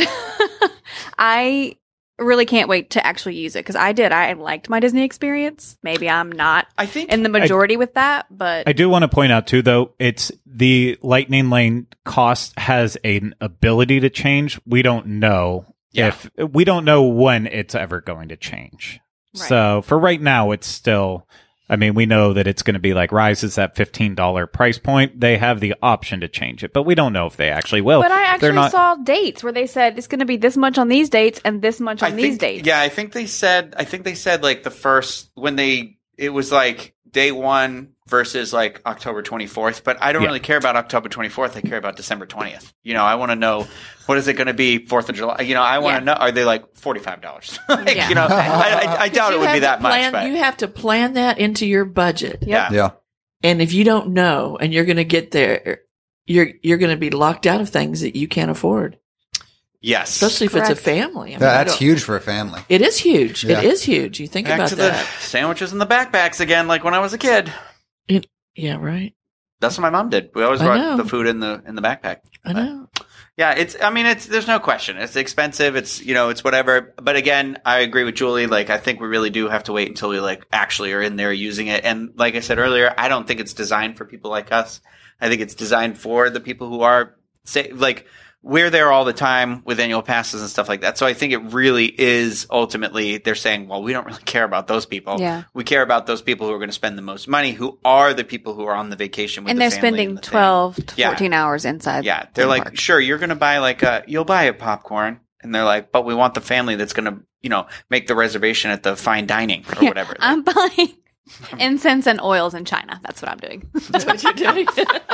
I really can't wait to actually use it because I did. I liked my Disney experience. Maybe I'm not I think in the majority with that, but I do want to point out too, though, it's the lightning lane cost has an ability to change. We don't know Yeah. if we don't know when it's ever going to change. Right. So for right now, it's still. I mean, we know that it's going to be like Rise is at fifteen dollars price point. They have the option to change it, but we don't know if they actually will. But I They're actually not, saw dates where they said it's going to be this much on these dates and this much on I these think, dates. Yeah, I think they said. I think they said like the first when they it was like day one versus like October twenty-fourth. But I don't Yeah. really care about October twenty-fourth. I care about December twentieth. You know, I want to know what is it going to be Fourth of July. You know, I want to Yeah. know. Are they like forty-five dollars? like, Yeah. You know, I, I, I doubt You it would have be to that plan, much. But You have to plan that into your budget. yeah. Yeah. And if you don't know and you're going to get there, you're you're going to be locked out of things that you can't afford, Yes. especially if it's Correct. a family. I mean, That- I that's don't- huge for a family. It is huge. Yeah. It is huge. You think Back about to that. the sandwiches and the backpacks again, like when I was a kid. Yeah, right. That's what my mom did. We always I brought know. the food in the in the backpack. I know. Yeah, it's, I mean, it's, there's no question. It's expensive. It's, you know, it's whatever. But again, I agree with Julie. Like, I think we really do have to wait until we, like, actually are in there using it. And like I said earlier, I don't think it's designed for people like us. I think it's designed for the people who are, say, like, we're there all the time with annual passes and stuff like that. So I think it really is ultimately they're saying, well, we don't really care about those people. Yeah. We care about those people who are going to spend the most money, who are the people who are on the vacation with And the they're family spending and the thing. twelve to Yeah. fourteen hours inside. Yeah, they're the like, park. sure, you're going to buy like a, you'll buy a popcorn. And they're like, but we want the family that's going to, you know, make the reservation at the fine dining or Yeah, whatever. I'm buying incense and oils in China. That's what I'm doing. That's what you're doing.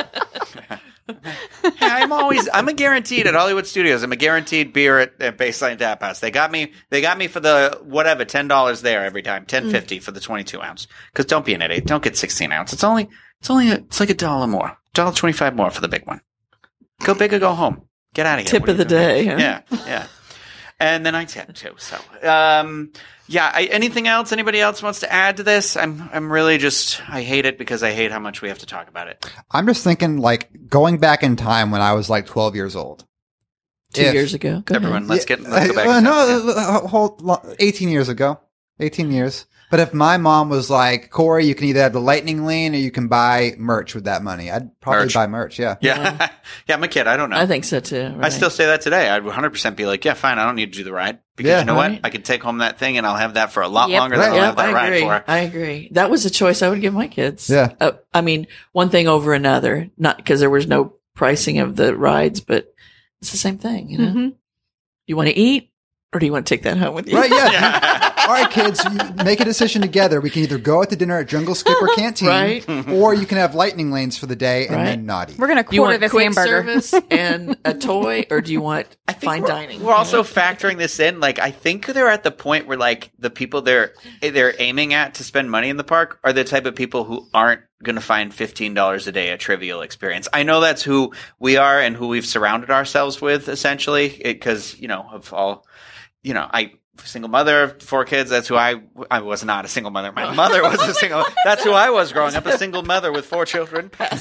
Yeah, I'm always, I'm a guaranteed at Hollywood Studios. I'm a guaranteed beer at, at Baseline Tap House. They got me, they got me for the whatever, ten dollars there every time, ten fifty for the twenty-two ounce. Because don't be an idiot. Don't get sixteen ounce. It's only, it's only, a, it's like a dollar more, dollar twenty-five more for the big one. Go big or go home. Get out of here. Tip What are of you the doing? day, huh? Yeah, yeah. And then I tip too. So, um, yeah. I, anything else? Anybody else wants to add to this? I'm, I'm really just. I hate it because I hate how much we have to talk about it. I'm just thinking, like, going back in time when I was like twelve years old. Two If- years ago. Go Everyone, ahead. let's get. Let's go back. Uh, in no, time. Yeah. uh, whole lo- eighteen years ago. eighteen years. But if my mom was like, Corey, you can either have the lightning lane or you can buy merch with that money, I'd probably Merch. buy merch. Yeah. Yeah, yeah. I'm a kid. I don't know. I think so too. I right. still say that today. I'd one hundred percent be like, yeah, fine. I don't need to do the ride because Yeah. you know Right. what? I can take home that thing and I'll have that for a lot Yep. longer Right. than I'll Yeah, have that I ride agree. for. I agree. That was a choice I would give my kids. Yeah. Uh, I mean, one thing over another, not because there was no pricing of the rides, but it's the same thing. You know, Mhm. you want to eat or do you want to take that home with you? Right. Yeah. Yeah. All right, kids, you make a decision together. We can either go out to dinner at Jungle Skipper Canteen, Right. or you can have lightning lanes for the day and Right. then naughty. We're gonna Do you quarter want this quick hamburger. service and a toy, or do you want I think fine we're, dining? We're also factoring this in. Like, I think they're at the point where, like, the people they're they're aiming at to spend money in the park are the type of people who aren't going to find fifteen dollars a day a trivial experience. I know that's who we are and who we've surrounded ourselves with, essentially, because you know of all, you know, I. Single mother, four kids. That's who I. I was not a single mother. My mother was a single. That's who I was growing up, a single mother with four children. Um,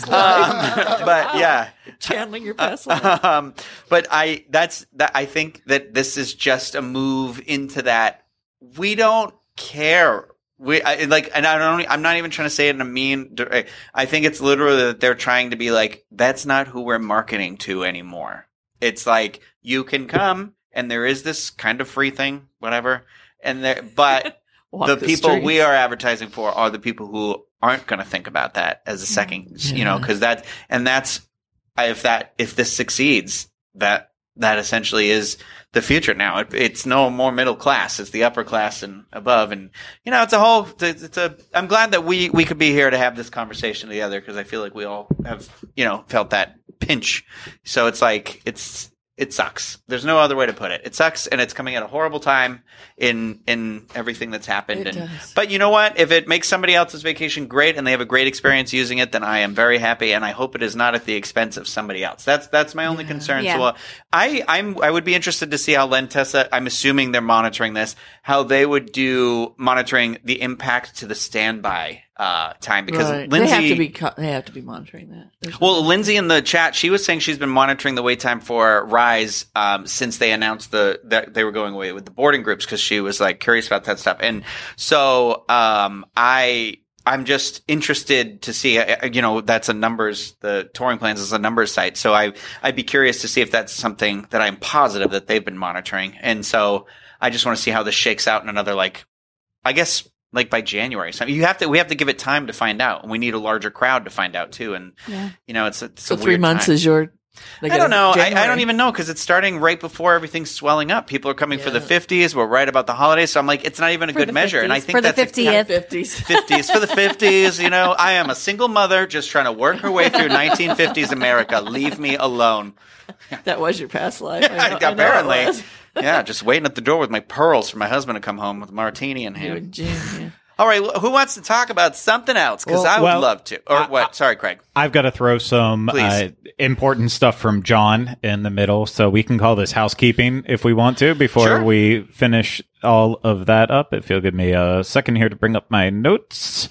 but yeah, channeling your past life. um, but I. That's that. I think that this is just a move into that. We don't care. We I, like, and I don't. I'm not even trying to say it in a mean. I think it's literally that they're trying to be like, that's not who we're marketing to anymore. It's like you can come. And there is this kind of free thing, whatever. And there, but Walk the the people streets. we are advertising for are the people who aren't going to think about that as a second, you know, Yeah. because that, and that's, if that, if this succeeds, that, that essentially is the future now. It, it's no more middle class. It's the upper class and above. And, you know, it's a whole, it's, it's a, I'm glad that we, we could be here to have this conversation together because I feel like we all have, you know, felt that pinch. So it's like, it's, it sucks. There's no other way to put it. It sucks, and it's coming at a horrible time in in everything that's happened. It and, does. But you know what? If it makes somebody else's vacation great and they have a great experience using it, then I am very happy, and I hope it is not at the expense of somebody else. That's that's my only concern. Yeah. So uh, I I'm I would be interested to see how Lentessa. I'm assuming they're monitoring this. How they would do monitoring the impact to the standby uh, time because Right. Lindsay they have to be. co- They have to be monitoring that. There's well, Lindsay in the chat, she was saying she's been monitoring the wait time for Rise um, since they announced the that they were going away with the boarding groups because she was like curious about that stuff. And so um, I I'm just interested to see. uh, You know, that's a numbers. The touring plans is a numbers site, so I I'd be curious to see if that's something that I'm positive that they've been monitoring. And so I just want to see how this shakes out in another like I guess. Like by January, so you have to. We have to give it time to find out, and we need a larger crowd to find out too. And Yeah. you know, it's, a, it's so a three weird months time. is your. They I don't know. I, I January. don't even know because it's starting right before everything's swelling up. People are coming for the Yeah. fifties. We're right about the holidays, so I'm like, it's not even a For good the measure. And I fifties. think For the that's fiftieth. fifties. fifties for the fifties. You know, I am a single mother just trying to work her way through nineteen fifties America. Leave me alone. That was your past life. I know- I know it Apparently, was. yeah. Just waiting at the door with my pearls for my husband to come home with a martini in You hand. and Jim, yeah. All right, wh- who wants to talk about something else? Because Well- I would well, love to. Or I- what? Sorry, Craig. I've got to throw some Please. uh, important stuff from John in the middle, so we can call this housekeeping if we want to before Sure. we finish all of that up. If you'll give me a second here to bring up my notes.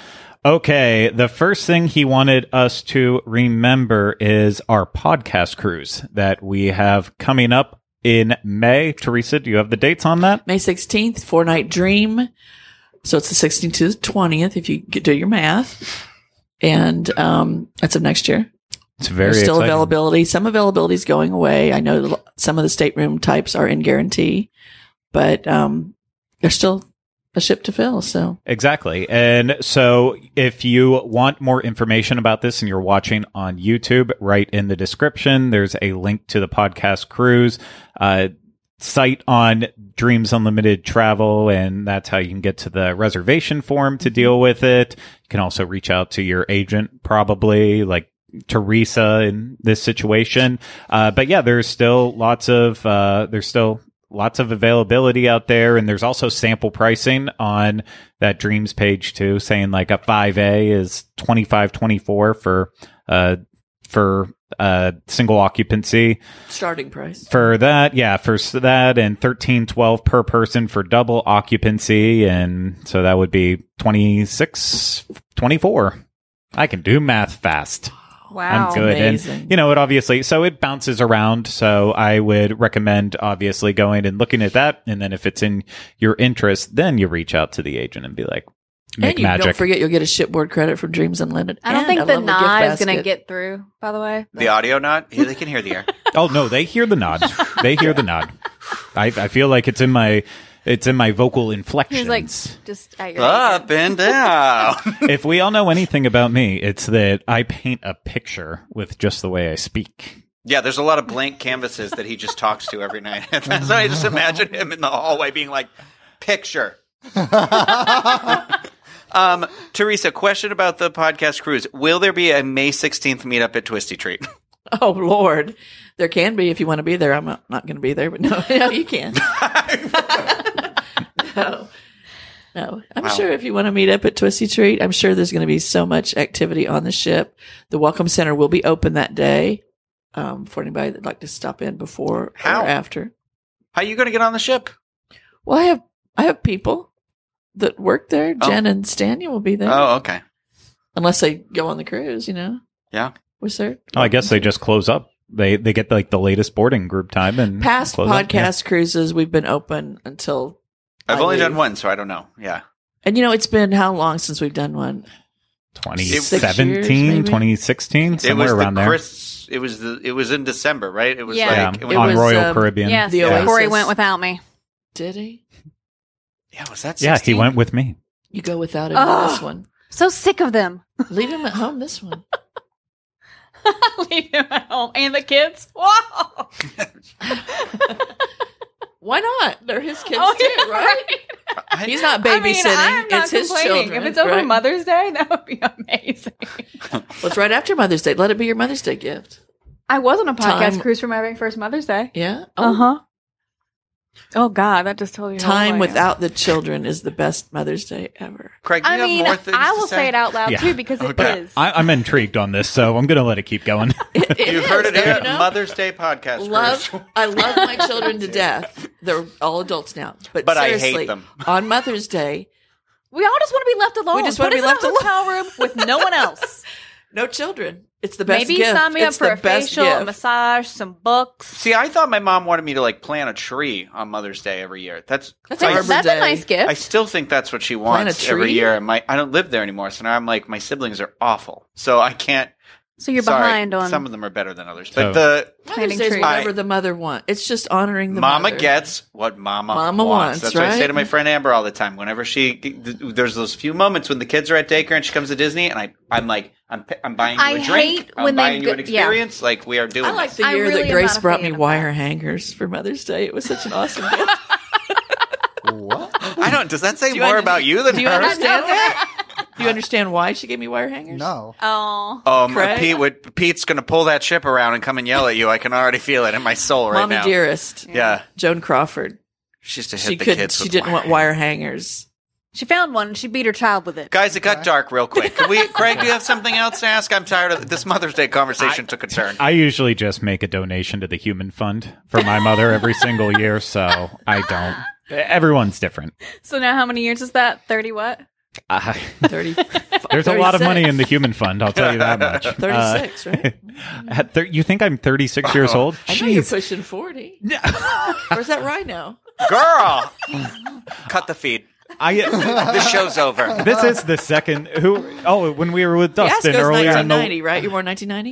Okay, the first thing he wanted us to remember is our podcast cruise that we have coming up in May. Teresa, do you have the dates on that? May sixteenth, Four Night Dream. So it's the sixteenth to the twentieth, if you get- do your math. And um, that's of next year. It's very There's still exciting. availability. Some availability is going away. I know some of the stateroom types are in guarantee, but um, there's still a ship to fill. So Exactly. And so if you want more information about this and you're watching on YouTube, right in the description, there's a link to the podcast cruise uh, site on Dreams Unlimited Travel. And that's how you can get to the reservation form to deal with it. You can also reach out to your agent, probably like Teresa in this situation. Uh, but yeah, there's still lots of, uh, there's still lots of availability out there. And there's also sample pricing on that Dreams page too, saying like a five A is twenty-five twenty-four for, uh, for, uh, single occupancy. starting price. For that, yeah, for s- that and thirteen twelve per person for double occupancy. And so that would be twenty-six twenty-four. I can do math fast. Wow. I'm good. Amazing. And, you know, it obviously, so it bounces around. So I would recommend obviously going and looking at that. And then if it's in your interest, then you reach out to the agent and be like, make and you magic. don't forget you'll get a shipboard credit from Dreams Unlimited. I don't and think a the lovely gift nod is going to basket. get through, by the way. The audio nod? Yeah, they can hear the air. Oh, no, they hear the nod. They hear the nod. I, I feel like it's in my, it's in my vocal inflections. He's like, just at your Up and down. If we all know anything about me, it's that I paint a picture with just the way I speak. Yeah, there's a lot of blank canvases that he just talks to every night. So I just imagine him in the hallway being like, picture. um, Teresa, question about the podcast cruise. Will there be a May sixteenth meetup at Twisty Treat? Oh, Lord. There can be if you want to be there. I'm not, not going to be there, but no, no, you can. no. No. I'm Wow. sure if you want to meet up at Twisty Treat, I'm sure there's going to be so much activity on the ship. The Welcome Center will be open that day um, for anybody that'd like to stop in before How? or after. How are you going to get on the ship? Well, I have I have people that work there. Oh. Jen and Stanya will be there. Oh, okay. Unless they go on the cruise, you know. Yeah. Was there? Oh, I guess they just close up. They they get like the latest boarding group time and Past close up. podcast cruises, we've been open until. I've I only leave. done one, so I don't know. Yeah. And you know, it's been how long since we've done one? twenty Six seventeen, years, maybe? twenty sixteen, It somewhere was around the there. Chris. It was the. It was in December, right? It was Yeah. Yeah, like. It It was, on was, Royal um, Caribbean. Yes, The yeah. Oasis. Corey went without me. Did he? yeah. Was that? Yeah, he sixteen? went with me. You go without him on this one. So sick of them. Leave him at home this one. Leave him at home. And the kids. Wow. Why not? They're his kids Oh, too, yeah, right? He's not I mean, babysitting. I'm not it's his complaining. children. If it's over right? Mother's Day, that would be amazing. Well, it's right after Mother's Day. Let it be your Mother's Day gift. I was on a podcast Time- cruise for my very first Mother's Day. Yeah. Uh huh. Oh God, that just told you. how old I Time am. without the children is the best Mother's Day ever. Craig, do you I mean, have more things I to will say it out loud Yeah. too because it Okay. is. I, I'm intrigued on this, so I'm going to let it keep going. It- it You've is, heard it don't here. you know? Mother's Day podcast. Love, cruise. I love my children to death. They're all adults now, but, But I hate seriously, them. on Mother's Day, we all just want to be left alone. We just Put wanna be us in left a alone. hotel room with no one else. no children. It's the best Maybe gift. sign me up It's for the a best facial, a gift. massage, some books. See, I thought my mom wanted me to like plant a tree on Mother's Day every year. That's That's I, Arbor That's Day. a nice gift. I still think that's what she Plant a wants every tree? year. And my I don't live there anymore, so now I'm like my siblings are awful, so I can't. so you're sorry, behind on. some of them are better than others, So- but the Mother's planting Day is trees. whatever I- the mother wants. It's just honoring the mama mother. gets what mama, Mama wants, That's what I say right? to my friend Amber all the time. Whenever she, there's those few moments when the kids are at daycare and she comes to Disney, and I, I'm like, I'm, I'm buying you I a drink, hate I'm when they buying you go- an yeah. experience. Like we are doing. I like this. the I year really that am Grace not a brought me fan of wire hangers for Mother's Day. It was such an awesome gift. What? I don't. Does that say Do you more under- about you than Do you her? understand that? Do you understand why she gave me wire hangers? No. Oh, Um, Craig? Pete would, Pete's going to pull that ship around and come and yell at you. I can already feel it in my soul right Mommy now. dearest, Yeah, Joan Crawford. she used to hit She the couldn't. kids. She with didn't wire. want wire hangers. she found one and she beat her child with it. Guys, it got dark real quick. Can we, Craig? Do you have something else to ask? I'm tired of this Mother's Day conversation. Took a turn. I usually just make a donation to the Human Fund for my mother every single year, so I don't. Everyone's different. So now, how many years is that? Thirty what? Uh, Thirty. there's a lot of money in the Human Fund, I'll tell you that much. Thirty-six, Uh, right? at thir- you think I'm thirty-six years old? I know you're Jeez. pushing forty. Where's that rhino? Girl, cut the feed. I, The show's over. this is the second. Who? Oh, when we were with Dustin Fiasco's earlier in nineteen the ninety, right? You were nineteen ninety. Yeah.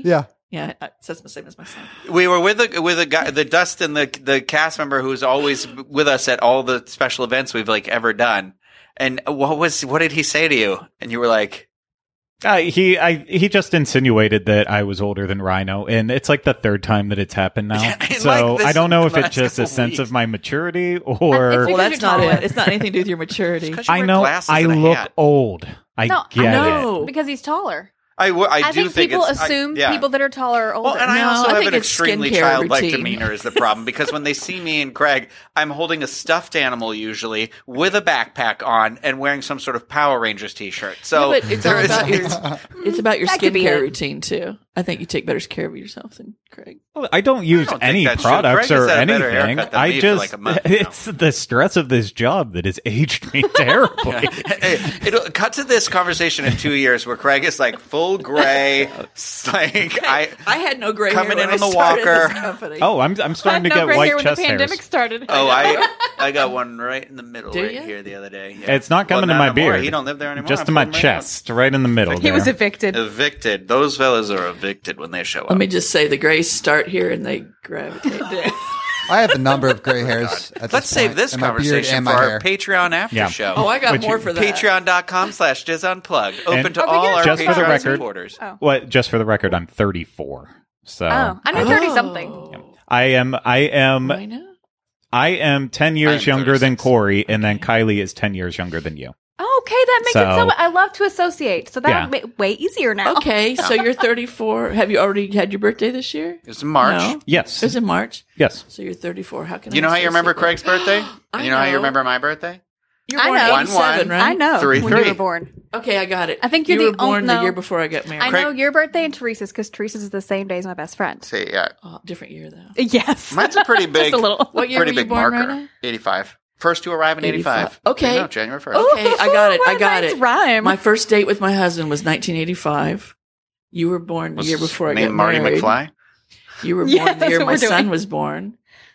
Yeah, I, that's the same as my son. We were with a with a guy, the Dustin, the the cast member who's always with us at all the special events we've like ever done. And what was what did he say to you? And you were like, Uh, he I he just insinuated that I was older than Rhino, and it's like the third time that it's happened now. Yeah, so like this I don't know if last it's just a couple sense weeks. of my maturity or It's Well, because that's you're not taller. it. It's not anything to do with your maturity. 'Cause you I wear know glasses I and a look hat. old. I No, get I it. know. because he's taller. I, w- I, I, do think people it's, I- assume yeah. people that are taller are older. Well, and I No, also I have think an it's extremely skincare childlike routine. demeanor is the problem because when they see me and Craig, I'm holding a stuffed animal usually with a backpack on and wearing some sort of Power Rangers t-shirt. So Yeah, but it's there all is- about your it's about your That could be skincare it. routine too. I think you take better care of yourself than Craig. Well, I don't use don't think any that's true. products Craig has or had a better anything. haircut than I me for just like a month now. it's the stress of this job that has aged me terribly. It'll cut to this conversation in two years where Craig is like full gray, like I. I had no gray Coming hair in when on I the started walker. this company. Oh, I'm I'm starting to no get gray white hair when chest the pandemic hairs. started. Oh, I I got one right in the middle Do right ya? here the other day. Yeah. It's not coming Well, to my not anymore. beard. He don't live there anymore. Just I to my pulled him right chest, right in the middle. He was there. evicted. out. Evicted. Those fellas are evicted when they show up. Let me just say the grays start here and they gravitate down. I have a number of gray hairs. At Let's this save point, this and my beard conversation and for my our hair. Patreon after Yeah. show. Oh, I got Would more you- for that. Patreon.com slash Diz Unplugged. Open And- to Oh, we all get our Just for the Patreon record- supporters. Oh. What? Just for the record, I'm thirty-four. So Oh, I know thirty something. Oh. I am I am I know. I am ten years I am younger than thirty-six. Corey, and then Kylie is ten years younger than you. Oh, okay, that makes So- it so. I love to associate, so that Yeah. would make way easier now. Okay, so you're thirty-four. Have you already had your birthday this year? It was in March. No. Yes. It was in March. Yes. So you're thirty-four. How can I You know how you remember associate Craig's birthday? that? And I you know how you know. remember my birthday? You're I born know. One, eighty-seven, one. right? I know Three, when three. you were born. Okay, I got it. I think you're you the were born only- the no. year before I got married. I Craig- know your birthday and Teresa's because Teresa's is the same day as my best friend. See, yeah. Oh, different year though. Yes, Mine's a pretty big, just a little. What year pretty were you big born, marker. Rhino? eighty-five. First to arrive in eighty-five. eighty-five. Okay. No, January first. Okay, I got it. I What a got nice it. Rhyme. My first date with my husband was nineteen eighty-five. You were born the Was year before I named got Marty married. McFly. You were born Yeah, the that's year what my we're doing. son was born.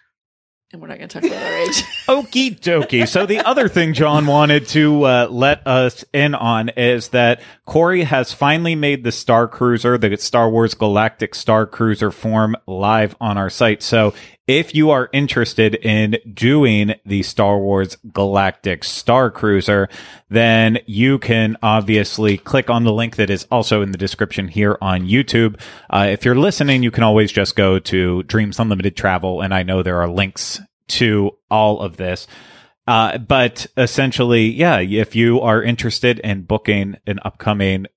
And we're not going to talk about our age. Okie dokie. So the other thing John wanted to uh, let us in on is that Corey has finally made the Star Cruiser, the Star Wars Galactic Star Cruiser form live on our site. So if you are interested in doing the Star Wars Galactic Star Cruiser, then you can obviously click on the link that is also in the description here on YouTube. Uh, if you're listening, you can always just go to Dreams Unlimited Travel, and I know there are links to all of this. Uh, but essentially, yeah, if you are interested in booking an upcoming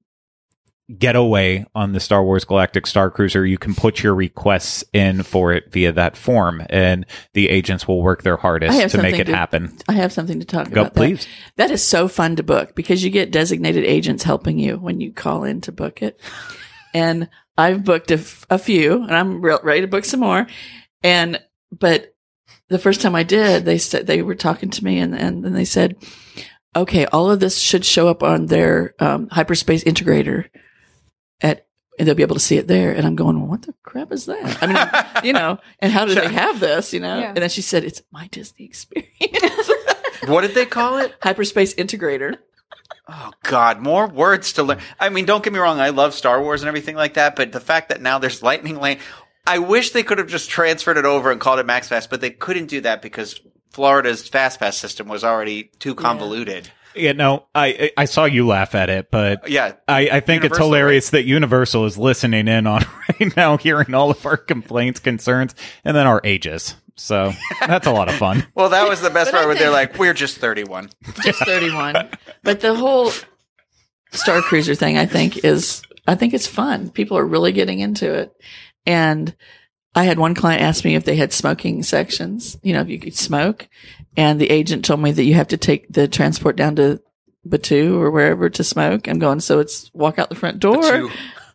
getaway on the Star Wars Galactic Star Cruiser, you can put your requests in for it via that form, and the agents will work their I hardest have to make something it to- happen. I have something to talk Go, about. please. That. that is so fun to book because you get designated agents helping you when you call in to book it. And I've booked a, f- a few, and I'm re- ready to book some more. And but the first time I did, they said they were talking to me, and and then they said, "Okay, all of this should show up on their um, hyperspace integrator at." And they'll be able to see it there. And I'm going, well, what the crap is that? I mean, you know, and how do they have this, you know? Yeah. And then she said, it's my Disney experience. What did they call it? Hyperspace integrator. Oh God, more words to learn. I mean, don't get me wrong, I love Star Wars and everything like that, but the fact that now there's Lightning Lane, I wish they could have just transferred it over and called it Max Fast, but they couldn't do that because Florida's Fast Pass system was already too convoluted. Yeah, no, I I saw you laugh at it, but Yeah, I, I think it's Universal, hilarious that Universal is listening in on right now, hearing all of our complaints, concerns, and then our ages. So that's a lot of fun. well, that was the best But part I where they're think- like, "We're just thirty-one." Just thirty-one. But the whole Star Cruiser thing, I think, is, I think it's fun. People are really getting into it. And I had one client ask me if they had smoking sections, you know, if you could smoke. And the agent told me that you have to take the transport down to Batu or wherever to smoke. I'm going, so it's walk out the front door. Two.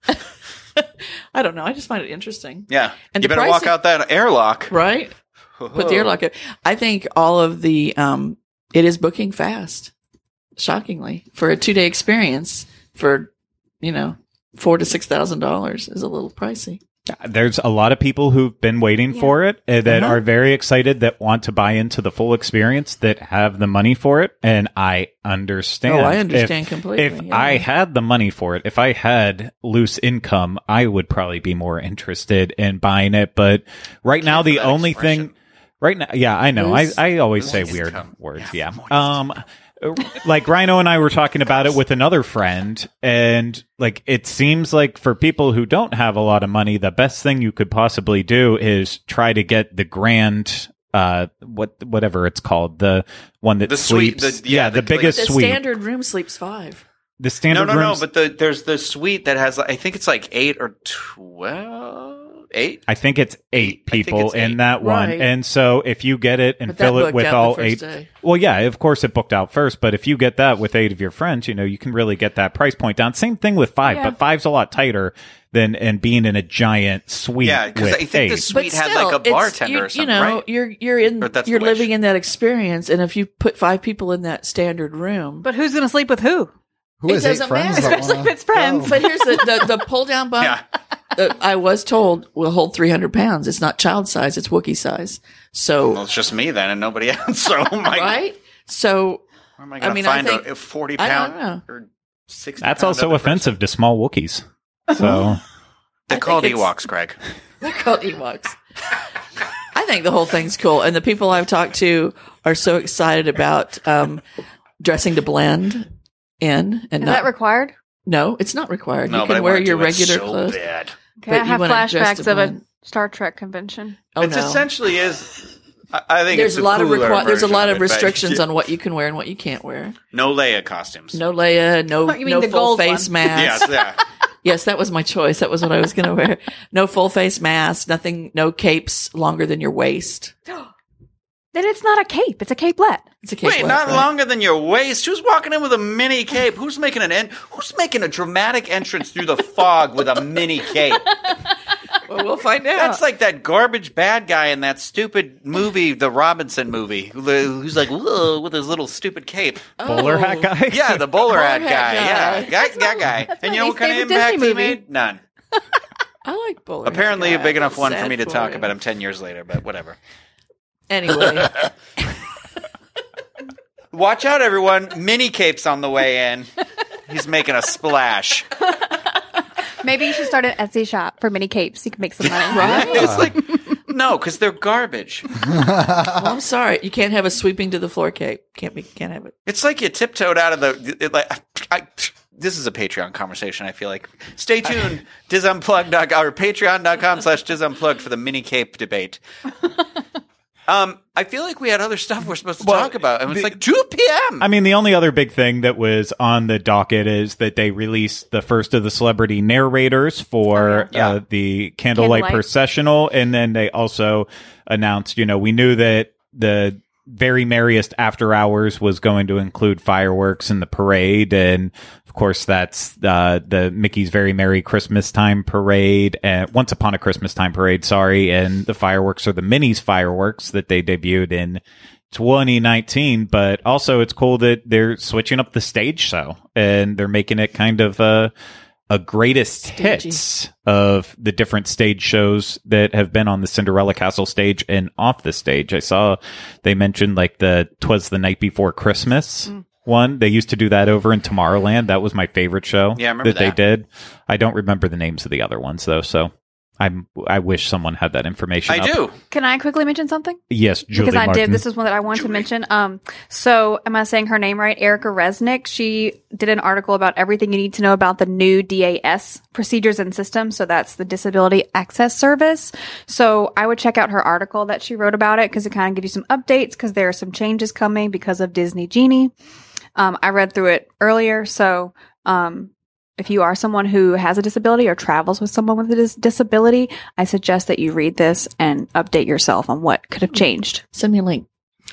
I don't know. I just find it interesting. Yeah, And you the better walk pricing- out that airlock. Right? Put the airlock up. I think all of the, um, it is booking fast, shockingly, for a two day experience for, you know, four to six thousand dollars is a little pricey. There's a lot of people who've been waiting Yeah. for it uh, that Uh-huh. are very excited, that want to buy into the full experience, that have the money for it, and I understand. Oh, I understand If- completely. If yeah. I had the money for it, if I had loose income, I would probably be more interested in buying it. But right now, the that only expression. thing, right now, yeah, I know. I, Loose- I always say loose weird income. words. Yeah, Yeah. moist. Um, like Rhino and I were talking about it with another friend, and like it seems like for people who don't have a lot of money, the best thing you could possibly do is try to get the grand, uh, what whatever it's called, the one that The suite, sleeps, the- yeah, the, the- biggest the suite, standard room sleeps five. the standard no, no, rooms. no. But the there's the suite that has I think it's like eight or twelve. Eight. I think it's eight I think people it's in eight. that one, Right. and so if you get it and But that fill it booked with out the all first eight, day. well, yeah, of course it booked out first, but if you get that with eight of your friends, you know, you can really get that price point down. Same thing with five, Yeah. but five's a lot tighter than and being in a giant suite. Yeah, because with I think the eight. suite But had still, like a it's- bartender you, or something, you know, right? you're you're in Or that's you're the wish. living in that experience, and if you put five people in that standard room, But who's going to sleep with who? Who It has eight doesn't friends? matter. that Especially wanna if it's friends. go? but here's the the, the pull down bunk. Yeah. uh, I was told will hold three hundred pounds. It's not child size; it's Wookiee size. So Well, it's just me then, and nobody else. So oh my, right. So where am I I going to mean, I find think- a forty I pound don't know. or sixty? That's pound also other offensive to small Wookiees. So person? They're I called think it's- Ewoks, Greg. they're called Ewoks. I think the whole thing's cool, and the people I've talked to are so excited about um, dressing to blend in and Is not. that required? no, it's not required. No, you but I can wear wanna your do it regular so clothes. bad. Okay, But I you have wanna dress flashbacks to of a blend. Star Trek convention. Oh It's no. essentially is. I, I think There's it's a lot of cooler requi- there's a version lot of of it, but- restrictions on what you can wear and what you can't wear. no Leia costumes. No Leia, no Oh, you mean no the full gold face one. mask. Yes, yeah. Yes, that was my choice. That was what I was going to wear. No full face mask, nothing, no capes longer than your waist. Then it's not a cape; it's a capelet. It's a cape. Wait, not longer than your waist. Who's walking in with a mini cape? Who's making an en- Who's making a dramatic entrance through the fog with a mini cape? Well, we'll find out. That's like that garbage bad guy in that stupid movie, the Robinson movie, who- who's like, whoa, with his little stupid cape. bowler hat guy. Yeah, the bowler hat hat guy. guy. Yeah, guy, that guy. that's And my you know what least kind of favorite impact Disney he movie. made? None. I like bowler. Apparently, hat a big guy. enough one Sad for me to for talk him. about him ten years later, but whatever. Anyway, Watch out, everyone. Mini cape's on the way in. He's making a splash. Maybe you should start an Etsy shop for mini capes. You can make some money. right? It's like, no, because they're garbage. Well, I'm sorry, you can't have a sweeping to the floor cape. Can't be. Can't have it. It's like you tiptoed out of the. It, like, I, this is a Patreon conversation, I feel like. Stay tuned. Disunplugged dot com or patreon dot com slash disunplugged for the mini cape debate. Um, I feel like we had other stuff we're supposed to Well, talk about. And it's the- like two p.m. I mean, the only other big thing that was on the docket is that they released the first of the celebrity narrators for yeah. uh, the Candlelight, Candlelight. Processional. And then they also announced, you know, we knew that the very merriest after hours was going to include fireworks in the parade. And of course, that's uh, the Mickey's Very Merry Christmas Time Parade, and Once Upon a Christmas Time Parade, sorry. And the fireworks are the Minnie's fireworks that they debuted in twenty nineteen. But also, it's cool that they're switching up the stage show and they're making it kind of a, a greatest Stagey. hits of the different stage shows that have been on the Cinderella Castle stage and off the stage. I saw they mentioned like the Twas the Night Before Christmas. Mm. One, they used to do that over in Tomorrowland. That was my favorite show. Yeah, I remember that they that. did. I don't remember the names of the other ones though, so I'm I wish someone had that information. I up. do. Can I quickly mention something? Yes, Julie Because I Martin. did. This is one that I wanted to mention. Um, so am I saying her name right? Erica Resnick. She did an article about everything you need to know about the new D A S procedures and systems. So that's the Disability Access Service. So I would check out her article that she wrote about it because it kind of gives you some updates because there are some changes coming because of Disney Genie. Um, I read through it earlier. So, um, if you are someone who has a disability or travels with someone with a dis- disability, I suggest that you read this and update yourself on what could have changed. Send me a link.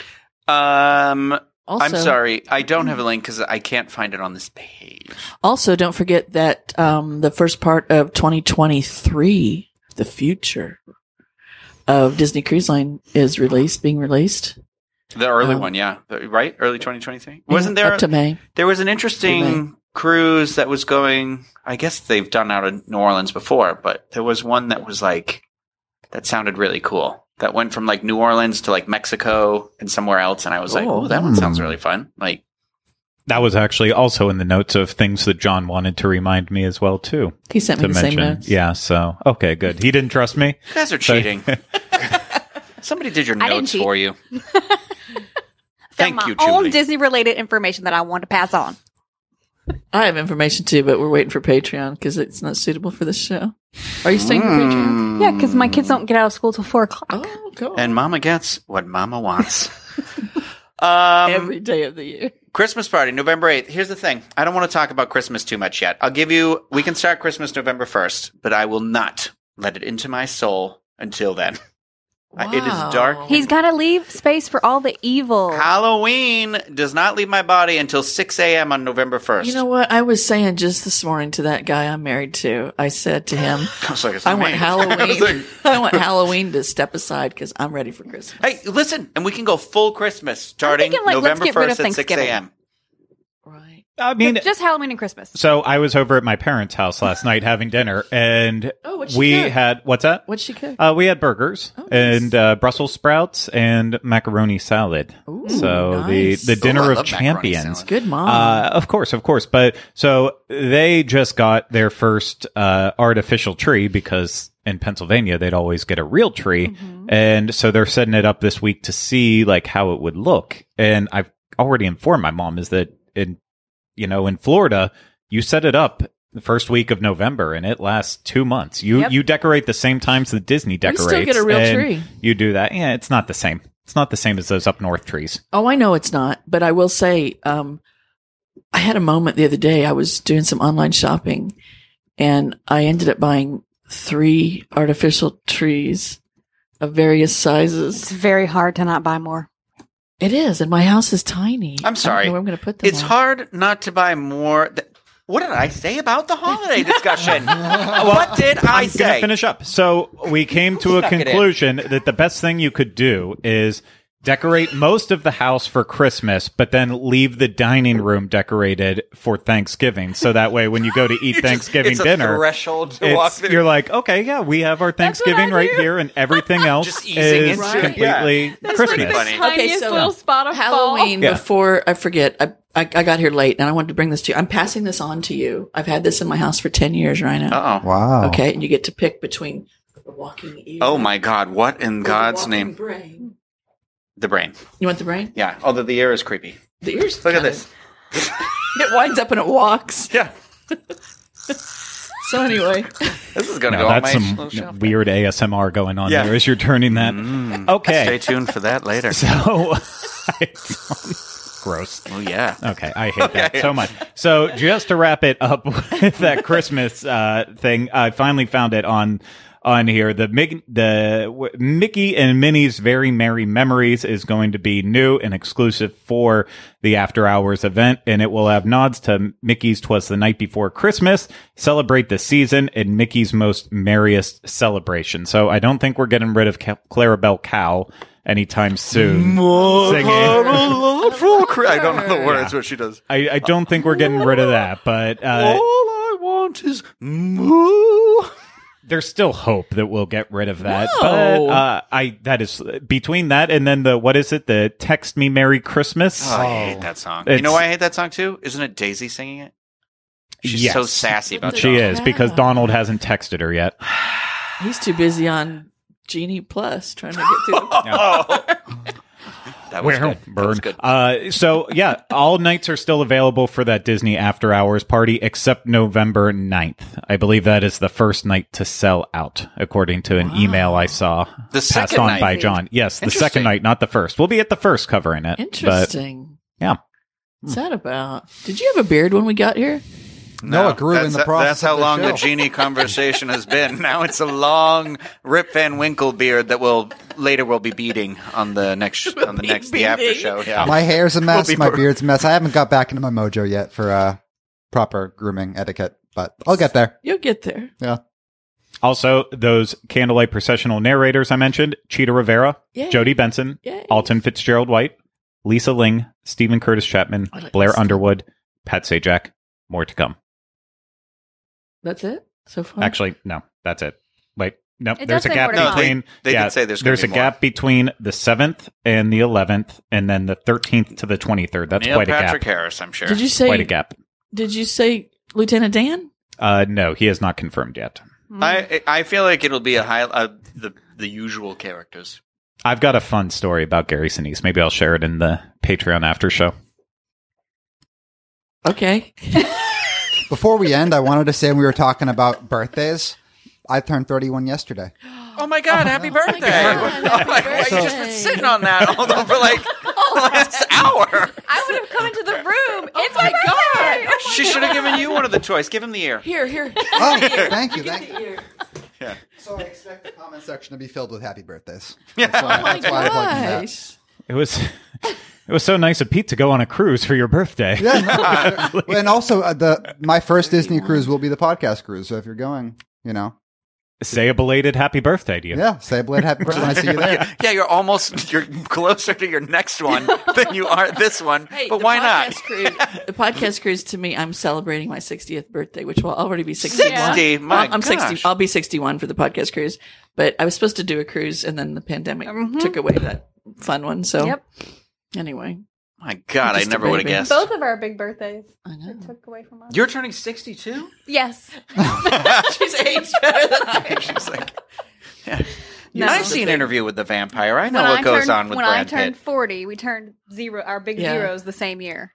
Um, Also, I'm sorry. I don't have a link because I can't find it on this page. Also, don't forget that um, the first part of twenty twenty-three, the future of Disney Cruise Line, is released, being released. The early Um, one, yeah. The- right? Early twenty twenty-three? Wasn't Yeah, there... up to May? There was an interesting cruise that was going. I guess they've done out of New Orleans before, but there was one that was like that sounded really cool. That went from like New Orleans to like Mexico and somewhere else, and I was like, Oh. "Oh, that one sounds really fun!" Like That was actually also in the notes of things that John wanted to remind me as well, too. He sent me To the same mention. notes. Yeah, so, okay, good. He didn't trust me. you guys are cheating. Somebody did your I didn't notes cheat. for you. Found Thank my you, own Julie. Disney related information that I want to pass on. I have information too, but we're waiting for Patreon because it's not suitable for the show. Are you staying for Patreon? Yeah, because my kids don't get out of school till four o'clock. Oh, cool. And Mama gets what Mama wants. um, Every day of the year. Christmas party, November eighth. Here's the thing. I don't want to talk about Christmas too much yet. I'll give you, we can start Christmas November first, but I will not let it into my soul until then. Uh, It Wow. is dark. He's got to leave space for all the evil. Halloween does not leave my body until six a.m. on November first. You know what? I was saying just this morning to that guy I'm married to. I said to him, I was like, it's I not want me. Halloween. I was like, I want Halloween to step aside because I'm ready for Christmas. hey, listen, and we can go full Christmas starting thinking, like, let's November get rid of first at six Thanksgiving. a.m. Right. I mean, Just Halloween and Christmas. so I was over at my parents' house last night having dinner, and Oh, what'd she we cook? had, what's that? What'd she cook? Uh, we had burgers Oh, nice. and uh, Brussels sprouts and macaroni salad. Ooh, so nice. the the dinner Ooh, I of love macaroni champions. salad. Good mom. Uh, of course, of course. But so they just got their first uh, artificial tree because in Pennsylvania they'd always get a real tree, Mm-hmm. and so they're setting it up this week to see like how it would look. And I've already informed my mom is that in you know in Florida you set it up the first week of November and it lasts two months. You Yep. you decorate the same times that Disney We decorates. still get a real and tree. You do that. Yeah, it's not the same. It's not the same as those up north trees. Oh, I know it's not, but I will say, um, I had a moment the other day. I was doing some online shopping and I ended up buying three artificial trees of various It's sizes. very hard to not buy more. It is, and my house is tiny. I'm sorry. I don't know where I'm going to put them. It's all. hard not to buy more. Th- what did I say about the holiday discussion? What did I I'm say? going to finish up. So we came to a Suck it in. conclusion that the best thing you could do is decorate most of the house for Christmas, but then leave the dining room decorated for Thanksgiving. So that way, when you go to eat You just- Thanksgiving it's a dinner, threshold to walk it's, through. you're like, okay, yeah, we have our Thanksgiving I right do. here, and everything else Just easing is into it, completely yeah. That's Christmas. pretty funny. Okay, Tiniest so little spot of Halloween Yeah. before I forget. I, I I got here late and I wanted to bring this to you. I'm passing this on to you. I've had this in my house for ten years right now. Uh oh. Wow. Okay, and you get to pick between the walking ear. Oh my God! What in or the God's walking name? Brain. The brain. You want the brain? Yeah. Although the ear is creepy. The ears. Look at kinda- this. It winds up and it walks. Yeah. So anyway, This is going to Now, go on that's my some little shelf. weird A S M R going on Yeah. there as you're turning that. Mm. Okay. Stay tuned for that later. So, gross. Oh yeah. Okay, I hate that so much. So, just to wrap it up with that Christmas uh, thing, I finally found it on on here. The Mig- the w- Mickey and Minnie's Very Merry Memories is going to be new and exclusive for the After Hours event, and it will have nods to Mickey's "Twas the Night Before Christmas," celebrate the season, and Mickey's most merriest celebration. So, I don't think we're getting rid of Ca- Clarabelle Cow anytime soon. Singing. I don't know the words, but she does. I, I don't think we're getting rid of that, but uh, All I want is moo. there's still hope that we'll get rid of that. No. But uh, I that is between that and then the what is it? The "Text Me Merry Christmas." Oh, I hate that song. You It's- know why I hate that song too? Isn't it Daisy singing it? She's Yes. so sassy about She it. is because Donald hasn't texted her yet. he's too busy on Genie Plus trying to get through. Oh. That was Where good. That burn. was good. Uh, so yeah, all nights are still available for that Disney After Hours party except November ninth. I believe that is the first night to sell out, according to an email I saw The passed second on night. by John. Yes, the Interesting. second night, not the first. We'll be at the first covering it. But Interesting. yeah. What's that about? Did you have a beard when we got here? No, it grew in that's, the process That's how of the long the show. genie conversation has been. Now it's a long Rip Van Winkle beard that will later will be beating on the next on the be next the after beating. show. Yeah. My hair's a mess. Will be My bur- beard's a mess. I haven't got back into my mojo yet for uh, proper grooming etiquette, but I'll get there. You'll get there. Yeah. Also, those candlelight processional narrators I mentioned, Cheetah Rivera, Yay. Jodie Benson, Yay. Alton Fitzgerald White, Lisa Ling, Stephen Curtis Chapman, I like Blair Lisa. Underwood, Pat Sajak, more to come. That's it so far. Actually, no, that's it. Wait, no, It there's does a say gap more to come. No, they- between. they yeah, did say there's gonna there's be a more. gap between the seventh and the eleventh, and then the thirteenth to the twenty-third. That's Neil quite a Patrick gap. Harris, I'm sure. Did you say? Quite a gap. Did you say Lieutenant Dan? Uh, no, he has not confirmed yet. I I feel like it'll be a high uh, the the usual characters. I've got a fun story about Gary Sinise. Maybe I'll share it in the Patreon after show. Okay. Before we end, I wanted to say when we were talking about birthdays, I turned thirty-one yesterday. Oh my God! Happy birthday! God, Oh my God, you just been sitting on that all over for like the last hour. I would have come into the room. It's my my birthday. God. She should have given you one of the choice. Give him the ear. Here, here. Oh, thank you, thank you. Here. Yeah. So I expect the comment section to be filled with happy birthdays. Yeah. That's why, Oh my that's why I plugged in that. gosh. It was it was so nice of Pete to go on a cruise for your birthday. Yeah, no, and also uh, the my first Disney cruise will be the podcast cruise. So if you're going, you know, Say a belated happy birthday to you. yeah, say a belated happy birthday when I see you there. Yeah, you're almost you're closer to your next one than you are this one. Hey, but the why podcast not? Cruise, the podcast cruise to me, I'm celebrating my sixtieth birthday, which will already be sixty-one. sixty? My Well, I'm sixty. gosh. I'll be sixty-one for the podcast cruise. But I was supposed to do a cruise, and then the pandemic Mhm. took away that fun one. So Yep. anyway, My God, I Just a never would have baby. guessed. Both of our big birthdays I know. took away from us. You're turning sixty-two? Yes. She's aged better than I am. She's like, yeah. No. I've seen Interview with the Vampire. I know when what I goes turned, on with when Brad I turned Pitt. forty, we turned zero, our big Yeah. zeros the same year.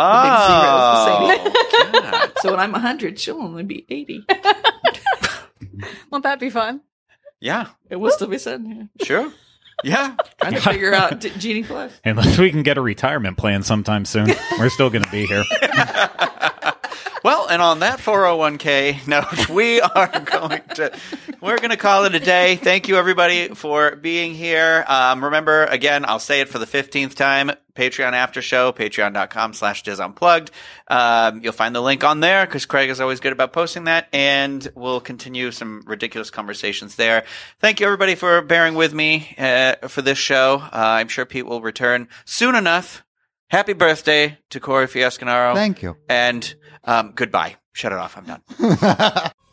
Oh, God. So when I'm one hundred, she'll only be eighty. Won't that be fun? Yeah, It will still be sitting here. sure. Yeah. Trying to figure out D- Genie Plus. Unless we can get a retirement plan sometime soon. We're still going to be here. Well, and on that four oh one k note, we are going to we're going to call it a day. Thank you everybody for being here. Um, remember, again, I'll say it for the fifteenth time, Patreon after show, patreon.com slash Diz Unplugged. Um, you'll find the link on there because Craig is always good about posting that, and we'll continue some ridiculous conversations there. Thank you everybody for bearing with me uh, for this show. Uh, I'm sure Pete will return soon enough. Happy birthday to Corey Fiasconaro. Thank you. And um, goodbye. Shut it off. I'm done.